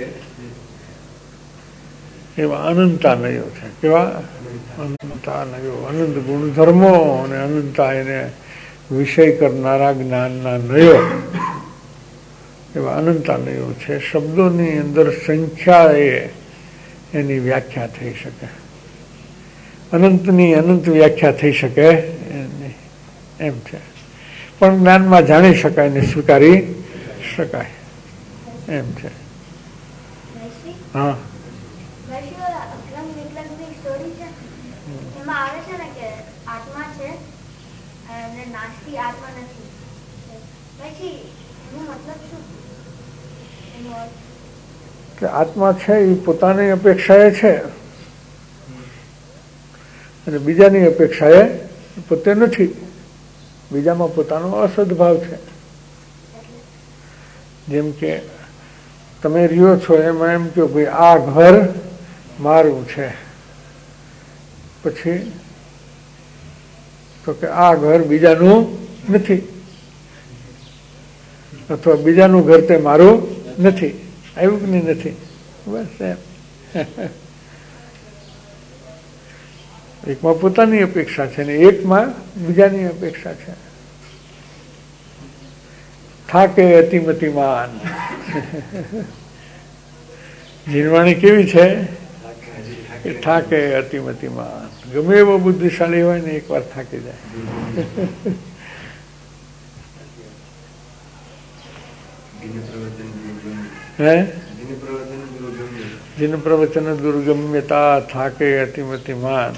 એવા અનંતાનયો છે. કેવા અનંતાનયો? અનંત ગુણધર્મો અને અનંતા એને વિષય કરનારા જ્ઞાનના નયો, એવા અનંતાનયો છે. શબ્દોની અંદર સંખ્યા એ એની વ્યાખ્યા થઈ શકે, અનંતની અનંત વ્યાખ્યા થઈ શકે એમ છે. પણ જ્ઞાનમાં જાણી શકાય ને સ્વીકારી શકાય એમ છે. હા આત્મા છે એ પોતાની અપેક્ષાએ છે અને બીજાની અપેક્ષાએ પોતે નથી. બીજામાં પોતાનો અસદભાવ છે. જેમ કે તમે રહ્યો છો એમાં એમ કહો ભાઈ આ ઘર મારું છે, પછી તો કે આ ઘર બીજાનું નથી, અથવા બીજાનું ઘર તે મારું નથી. આવ્યું કે નહીં? નથી. બસ એમ. એકમાં પોતાની અપેક્ષા છે ને એકમાં બીજાની અપેક્ષા છે. થાકે અતિમતિમાન. જીનવાણી કેવી છે? એ થાકે અતિમતિમાન. ગમે એવો બુદ્ધિશાળી હોય ને એકવાર થાકી જાય. હે જીન પ્રવચન દુર્ગમ્યતા થાકે અતિમતિમાન.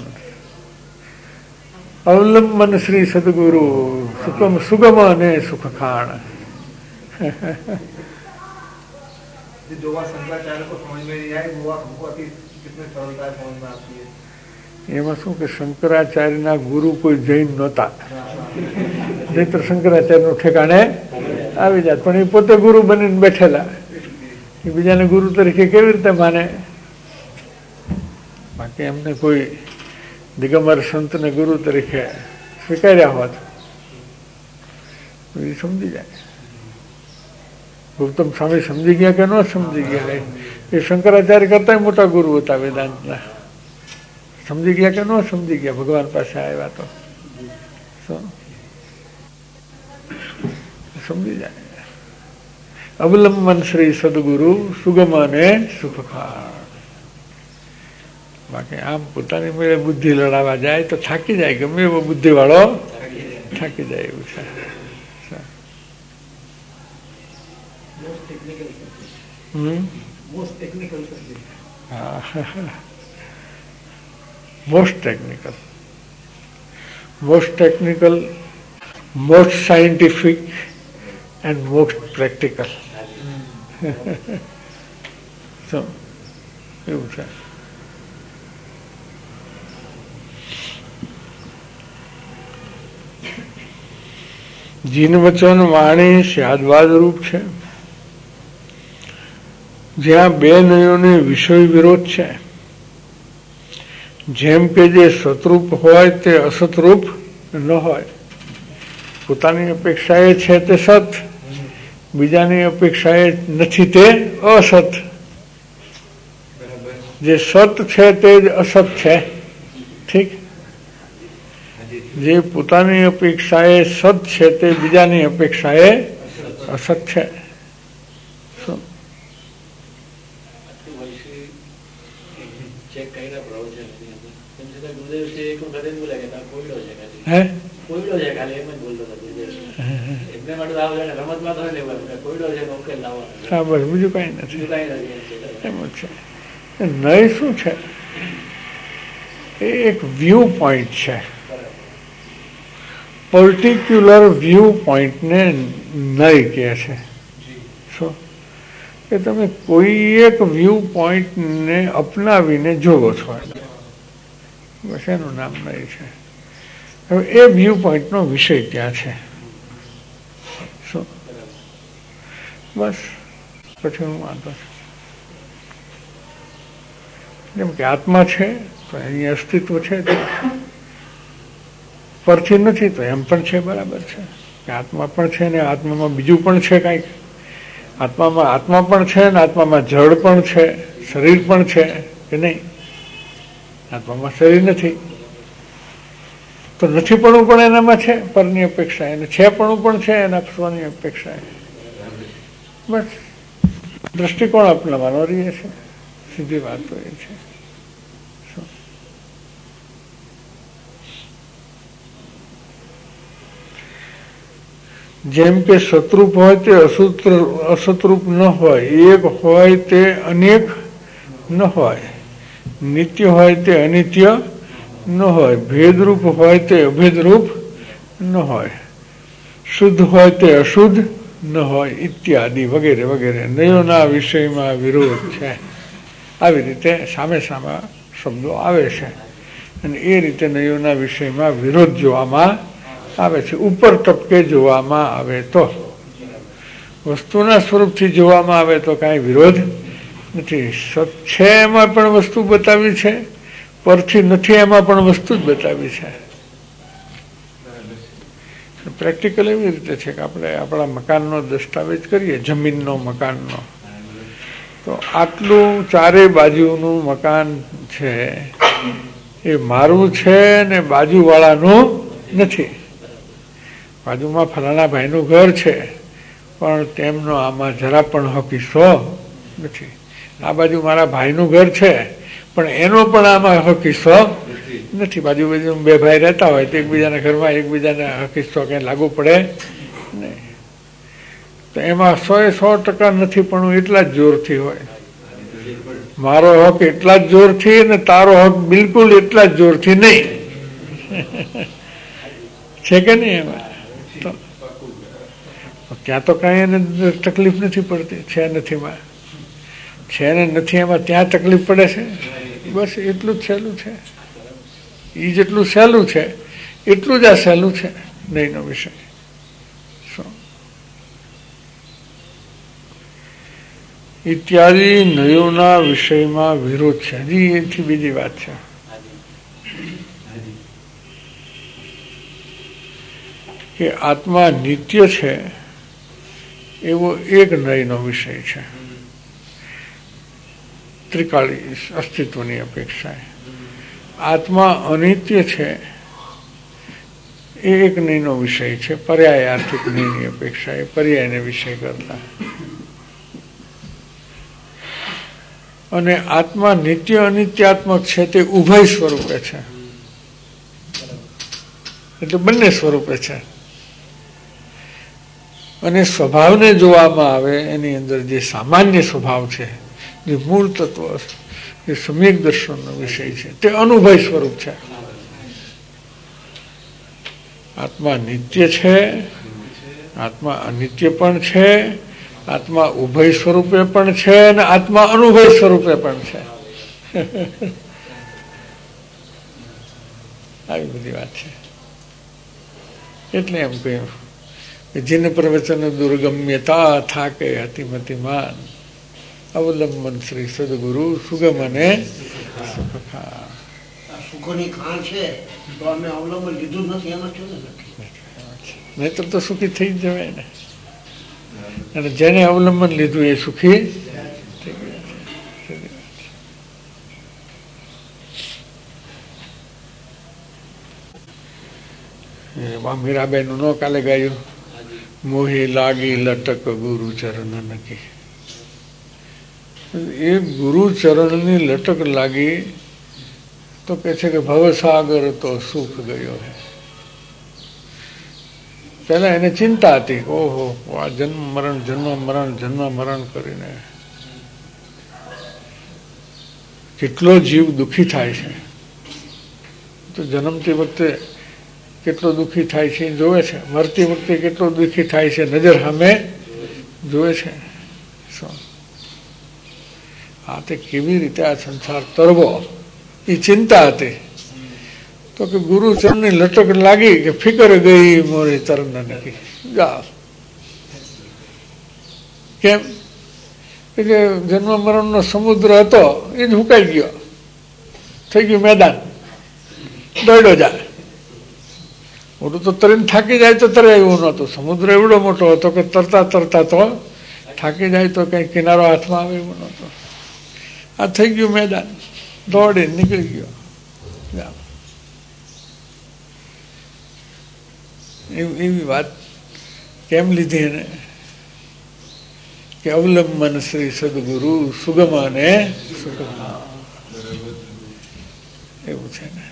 અવલંબન શ્રી સદગુરુ સુગમ સુગમ અને સુખ ખાણ. એમાં શું કે શંકરાચાર્યના ગુરુ કોઈ જૈન નહોતા, નહીતર શંકરાચાર્ય નું ઠેકાણે આવી જાય. પણ એ પોતે ગુરુ બનીને બેઠેલા, એ બીજાને ગુરુ તરીકે કેવી રીતે માને? બાકી એમને કોઈ દિગંબર સંતને ગુરુ તરીકે સ્વીકાર્યા હોત એ સમજી જાય. ગૌતમ સ્વામી સમજી ગયા કે ન સમજી ગયા? એ શંકરાચાર્ય કરતા મોટા ગુરુ હતા વેદાંતના. સમજી ગયા કે ન સમજી ગયા? ભગવાન પાસે આવ્યા તો સમજી જાય. અવલંબન શ્રી સદગુરુ સુગમ અને સુખખાણ. બાકી આમ પોતાની મેળે બુદ્ધિ લડાવવા જાય તો થાકી જાય. ગમે એવો બુદ્ધિ વાળો થાકી જાય એવું છે. Most technical, most technical, most scientific and most practical. So, એવું છે. જીન વચન વાણી સ્યાદવાદ રૂપ છે. જ્યાં બે નયોને વિષય વિરોધ છે, જેમ કે જે સતરૂપ હોય તે અસતરૂપ ન હોય. પોતાની અપેક્ષા એ છે તે સત, બીજાની અપેક્ષા એ નથી તે અસત. જે સત છે તે જ અસત છે. ઠીક? જે પોતાની અપેક્ષા એ સત છે તે બીજાની અપેક્ષા એ અસત છે. હે કોયડો છે ખાલી એમ જ બોલતો હતો એમને માટે આવ જાણે રમતમાં તો લેવા કોયડો છે ઓકે લાવો. હા બસ બીજું કઈ નથી. એમ જ છે. નય શું છે? એ એક વ્યૂ પોઈન્ટ છે. પર્ટિક્યુલર વ્યૂ પોઈન્ટને નય કહે છે. શું કે તમે કોઈ એક વ્યૂ પોઈન્ટને અપનાવીને જોવો છો, બસ એનું નામ નય છે. હવે એ વ્યૂ પોઈન્ટનો વિષય ત્યાં છે. શું? બસ પછી હું વાંધો છે. જેમ કે આત્મા છે તો એની અસ્તિત્વ છે, પરથી નથી તો એમ પણ છે. બરાબર છે કે આત્મા પણ છે ને આત્મામાં બીજું પણ છે કાંઈક. આત્મામાં આત્મા પણ છે ને આત્મામાં જળ પણ છે, શરીર પણ છે કે નહીં? આત્મામાં શરીર નથી તો નથી પણ પણ એનામાં છે પરની અપેક્ષા, એને છે પણ પણ છે એના સ્વની અપેક્ષા. બસ દ્રષ્ટિકોણ અપનાવવાનો રહીએ છે. સીધી વાત તો એ છે. જેમ કે સતરૂપ હોય તે અસૂત્ર અસતરૂપ ન હોય, એક હોય તે અનેક ન હોય, નિત્ય હોય તે અનિત્ય ન હોય, ભેદરૂપ હોય તે અભેદરૂપ ન હોય, શુદ્ધ હોય તે અશુદ્ધ ન હોય, ઇત્યાદિ વગેરે વગેરે નયોના વિષયમાં વિરોધ છે. આવી રીતે સામે સામા શબ્દો આવે છે અને એ રીતે નયોના વિષયમાં વિરોધ જોવામાં આવે છે. ઉપર ટપકે જોવામાં આવે તો વસ્તુના સ્વરૂપથી જોવામાં આવે તો કાંઈ વિરોધ નથી. સત છે એમાં પણ વસ્તુ બતાવી છે, પરથી નથી એમાં પણ વસ્તુ જ બતાવી છે. પ્રેક્ટિકલ એવી રીતે છે કે આપણે આપણા મકાનનો દસ્તાવેજ કરીએ, જમીનનો મકાનનો, તો આટલું ચારે બાજુનું મકાન છે એ મારું છે ને બાજુવાળાનું નથી. બાજુમાં ફલાણા ભાઈનું ઘર છે પણ તેમનો આમાં જરા પણ હક હિસ્સો નથી. આ બાજુ મારા ભાઈનું ઘર છે પણ એનો પણ આમાં હક હિસ્સો નથી. બાજુ બાજુ બે ભાઈ રહેતા હોય તો એકબીજાના ઘરમાં એકબીજાને હક હિસ્સો ક્યાંય લાગુ પડે નહીં. તો એમાં સો એ સો ટકા નથી પણ એટલા જ જોરથી હોય. મારો હક એટલા જ જોરથી ને તારો હક બિલકુલ એટલા જ જોરથી નહીં. છે કે નહીં? એમાં તો ત્યાં તો કાંઈ એને તકલીફ નથી પડતી. છે નથીમાં છે ને નથી એમાં ત્યાં તકલીફ પડે છે. બસ એટલું જ સહેલું છે. એ જેટલું સહેલું છે એટલું જ આ સહેલું છે નહીંનો વિષય. શું ઇત્યાદિ નયોના વિષયમાં વિરોધ છે. હજી એથી બીજી વાત છે. કે આત્મા નિત્ય છે એવો એક નયનો વિષય છે ત્રિકાળી અસ્તિત્વની અપેક્ષાએ. આત્મા અનિત્ય છે એ એક નયનો વિષય છે પર્યાયાર્થિક નયની અપેક્ષાએ, પર્યાયને વિષય કરતા. અને આત્મા નિત્ય અનિત્યાત્મક છે તે ઉભય સ્વરૂપે છે, એટલે બંને સ્વરૂપે છે. અને સ્વભાવને જોવામાં આવે એની અંદર જે સામાન્ય સ્વભાવ છે, જે મૂળ તત્વ, જે સમ્યક દર્શનનો વિષય છે, તે અનુભય સ્વરૂપ છે. આત્મા નિત્ય છે, આત્મા અનિત્ય પણ છે, આત્મા ઉભય સ્વરૂપે પણ છે અને આત્મા અનુભય સ્વરૂપે પણ છે. આવી બધી વાત છે. એટલે એમ કહ્યું જીન પ્રવચન દુર્ગમ્યતા થાકે અતિમતિમાન અવલંબન શ્રી સદગુરુ સુગમ અને સુખખા. સુખોની ખાણ છે તો અમે અવલંબન લીધું નથી એનો શું નહીતર તો સુખી થઈ જ જવાય ને. અને જેને અવલંબન લીધું એ સુખી થઈ ગયા. મીરાબાઈ નું ન કાલે ગાયું, મોહી લાગી લટક ગુરુ ચરણ નકી. એ ગુરુ ચરણની લટક લાગી તો કે છે કે ભવસાગર તો સુખ ગયો હે. પેલા એને ચિંતા હતી, ઓહો આ જન્મ મરણ જન્મ મરણ જન્મ મરણ કરીને કેટલો જીવ દુઃખી થાય છે. તો જન્મતી વખતે કેટલો દુઃખી થાય છે જોવે છે, મરતી વખતે કેટલો દુઃખી થાય છે નજર સામે જોવે છે. શું આ તે કેવી રીતે આ સંસાર તરવો એ ચિંતા હતી. તો કે ગુરુ ચરણની લટક લાગી કે ફિકર ગઈ મોરી તરણ નકી. જા કેમ કે જન્મ મરણનો સમુદ્ર હતો એ જ હુકાઈ ગયો, થઈ ગયું મેદાન, દોડ્યો જાય. મોટું તો તરીને થાકી જાય તો તરે એવું નહોતું. સમુદ્ર એવડો મોટો હતો કે તરતા તરતા તો થાકી જાય તો કઈ કિનારો હાથમાં આવે એવું નહોતો. આ થઈ ગયું મેદાન, દોડી નીકળી ગયો. એવી વાત કેમ લીધી એને કે અવલંબન શ્રી સદગુરુ સુગમ અને સુગમ. એવું છે ને.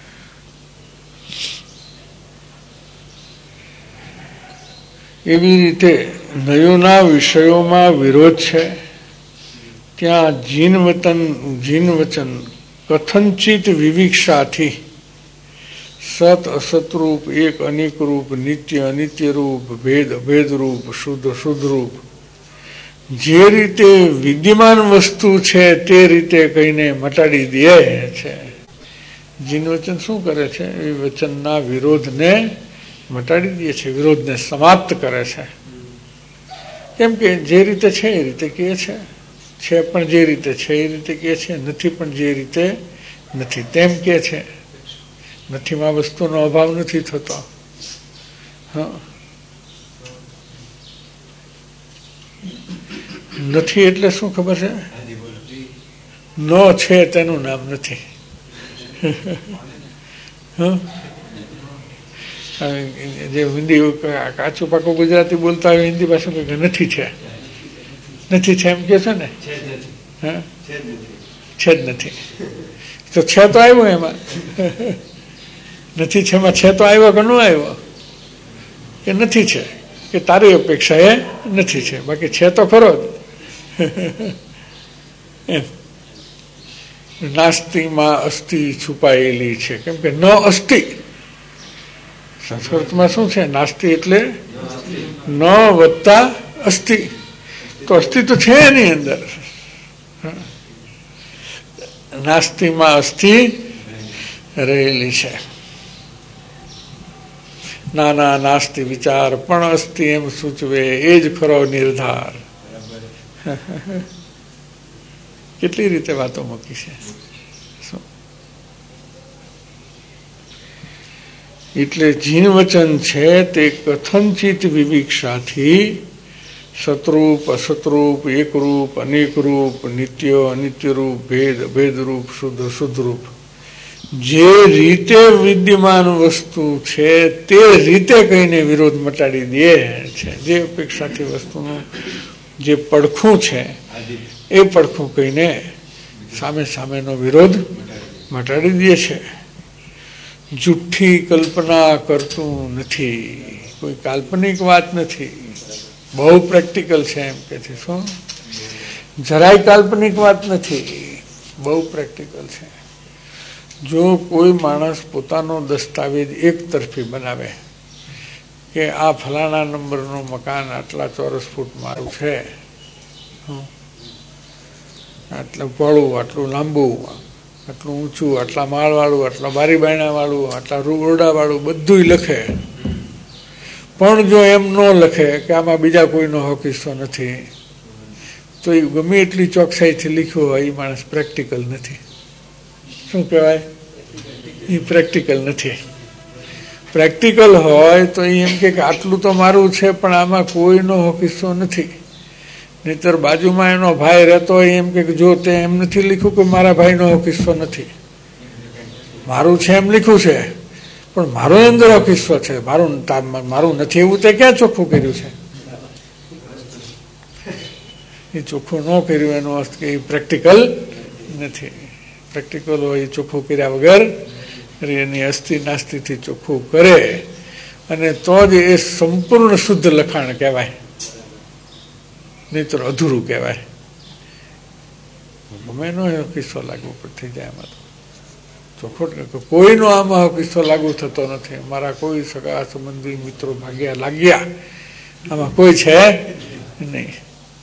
એવી રીતે નયોના વિષયોમાં વિરોધ છે. ત્યાં જીન વતન જીન વચન કથનચિત વિવિક્ષાથી સત અસત રૂપ, એક અનેક રૂપ, નિત્ય અનિત્ય રૂપ, ભેદ અભેદ રૂપ, શુદ્ધ શુદ્ધ રૂપ, જે રીતે વિદ્યમાન વસ્તુ છે તે રીતે કહીને મટાડી દે છે. જીન વચન શું કરે છે? એ વચનના વિરોધને મટાડી દે છે, વિરોધને સમાપ્ત કરે છે. કેમ કે જે રીતે છે એ રીતે કહે છે, છે પણ જે રીતે છે એ રીતે કહે છે, નથી પણ જે રીતે નથી તેમ કહે છે. નથીમાં વસ્તુનો અભાવ નથી થતો. હા, નથી એટલે શું ખબર છે? ન છે તેનું નામ નથી. જે હિન્દી કાચું પાકું ગુજરાતી બોલતા હોય હિન્દી ભાષા કે નથી છે, નથી છે એમ કે છે ને. હા, છે જ નથી તો છે તો આવ્યો એમાં. નથી છે એમાં છે તો આવ્યો કે ન આવ્યો? કે નથી છે કે તારી અપેક્ષા એ નથી છે, બાકી છે તો ખરો જ. એમ નાસ્તિમાં અસ્થિ છુપાયેલી છે, કેમ કે ન અસ્થિ સંસ્કૃતમાં શું છે? નાસ્તિ એટલે ન વત્તા અસ્થિ, તો અસ્થિ તો છે એની અંદર. નાસ્તિમાં અસ્થિ રહેલી છે. નાના નાસ્તિ વિચાર પણ અસ્થિ એમ સૂચવે, એ જ ખરો નિર્ધાર. કેટલી રીતે વાતો મૂકી છે. એટલે જીન વચન છે તે કથનચિત વિવિક્ષાથી સતરૂપ અસતરૂપ, એકરૂપ અનેકરૂપ, નિત્ય અનિત્યરૂપ, ભેદ અભેદરૂપ, શુદ્ધ શુદ્ધરૂપ, જે રીતે વિદ્યમાન વસ્તુ છે તે રીતે કહીને વિરોધ મટાડી દે છે. જે અપેક્ષાથી વસ્તુનું જે પડખું છે એ પડખું કહીને સામે સામેનો વિરોધ મટાડી દે છે. જુઠ્ઠી કલ્પના કરતું નથી, કોઈ કાલ્પનિક વાત નથી, બહુ પ્રેક્ટિકલ છે એમ કે છે. શું? જરાય કાલ્પનિક વાત નથી, બહુ પ્રેક્ટિકલ છે. જો કોઈ માણસ પોતાનો દસ્તાવેજ એક તરફી બનાવે કે આ ફલાણા નંબરનું મકાન આટલા ચોરસ ફૂટ મારું છે, આટલું પહોળું, આટલું લાંબુ, આટલું ઊંચું, આટલા માળવાળું, આટલા બારી બાયણાવાળું, આટલા ઓરડાવાળું, બધું લખે. પણ જો એમ ન લખે કે આમાં બીજા કોઈનો હક હિસ્સો નથી, તો એ ગમે એટલી ચોકસાઈથી લખ્યું હોય એ માણસ પ્રેક્ટિકલ નથી. શું કહેવાય? એ પ્રેક્ટિકલ નથી. પ્રેક્ટિકલ હોય તો એ એમ કે આટલું તો મારું છે પણ આમાં કોઈનો હક હિસ્સો નથી. નહીંતર બાજુમાં એનો ભાઈ રહેતો હોય એમ કે જો તે એમ નથી લખ્યું કે મારા ભાઈનો હક હિસ્સો નથી, મારું છે એમ લખ્યું છે પણ મારો અંદર હક હિસ્સો છે, મારું મારું નથી એવું તે ક્યાં ચોખ્ખું કર્યું છે? એ ચોખ્ખું ન કર્યું એનો અર્થ કે એ પ્રેક્ટિકલ નથી. પ્રેક્ટિકલ હોય એ ચોખ્ખું કર્યા વગર એની અસ્થિ નાસ્તિથી ચોખ્ખું કરે અને તો જ એ સંપૂર્ણ શુદ્ધ લખાણ કહેવાય, નહીંતર અધૂરું કહેવાય. ગમે એનો કિસ્સો લાગુ થઈ જાય એમાં તો ચોખ્ખો. કોઈનો આમાં કિસ્સો લાગુ થતો નથી. મારા કોઈ સગા સંબંધી મિત્રો ભાગ્યા લાગ્યા, આમાં કોઈ છે નહીં.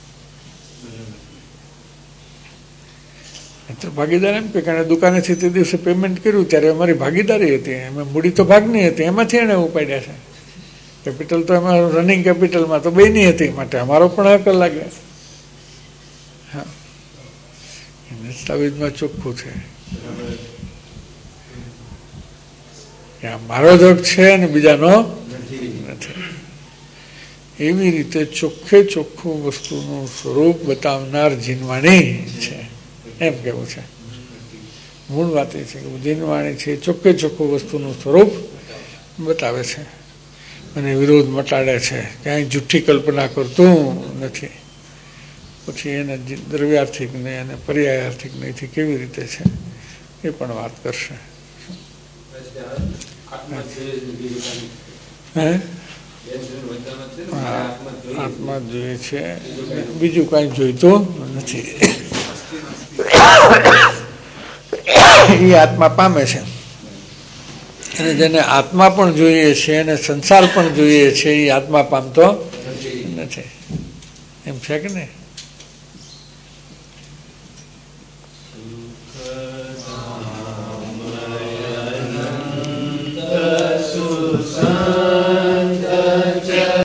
ભાગીદાર એમ કે દુકાનેથી તે દિવસે પેમેન્ટ કર્યું ત્યારે અમારી ભાગીદારી હતી, એમાં મૂડી તો ભાગની હતી, એમાંથી એને ઉપાડ્યા છે. કેપિટલ તો એમાં રનિંગ કેપિટલમાં તો બેની હતી, માટે અમારો પણ હક લાગે. હા, દસ્તાવેજમાં ચોખ્ખું છે કે મારો જ હક છે અને બીજાનો નથી. એવી રીતે ચોખ્ખે ચોખ્ખું વસ્તુનું સ્વરૂપ બતાવનાર જીનવાણી છે એમ કેવું છે. મૂળ વાત એ છે કે જીનવાણી છે ચોખ્ખે ચોખ્ખું વસ્તુનું સ્વરૂપ બતાવે છે અને વિરોધ મટાડે છે, ક્યાંય જુઠ્ઠી કલ્પના કરતું નથી. પછી એને દ્રવ્યાર્થિક ને અને પર્યાયાર્થિક ને કેવી રીતે છે એ પણ વાત કરશે. હે આત્મા જોઈએ છે, બીજું કાંઈ જોઈતું નથી. એ આત્મા પામે છે અને જેને આત્મા પણ જોઈએ છે અને સંસાર પણ જોઈએ છે એ આત્મા પામતો નથી. એમ છે કે નહીં?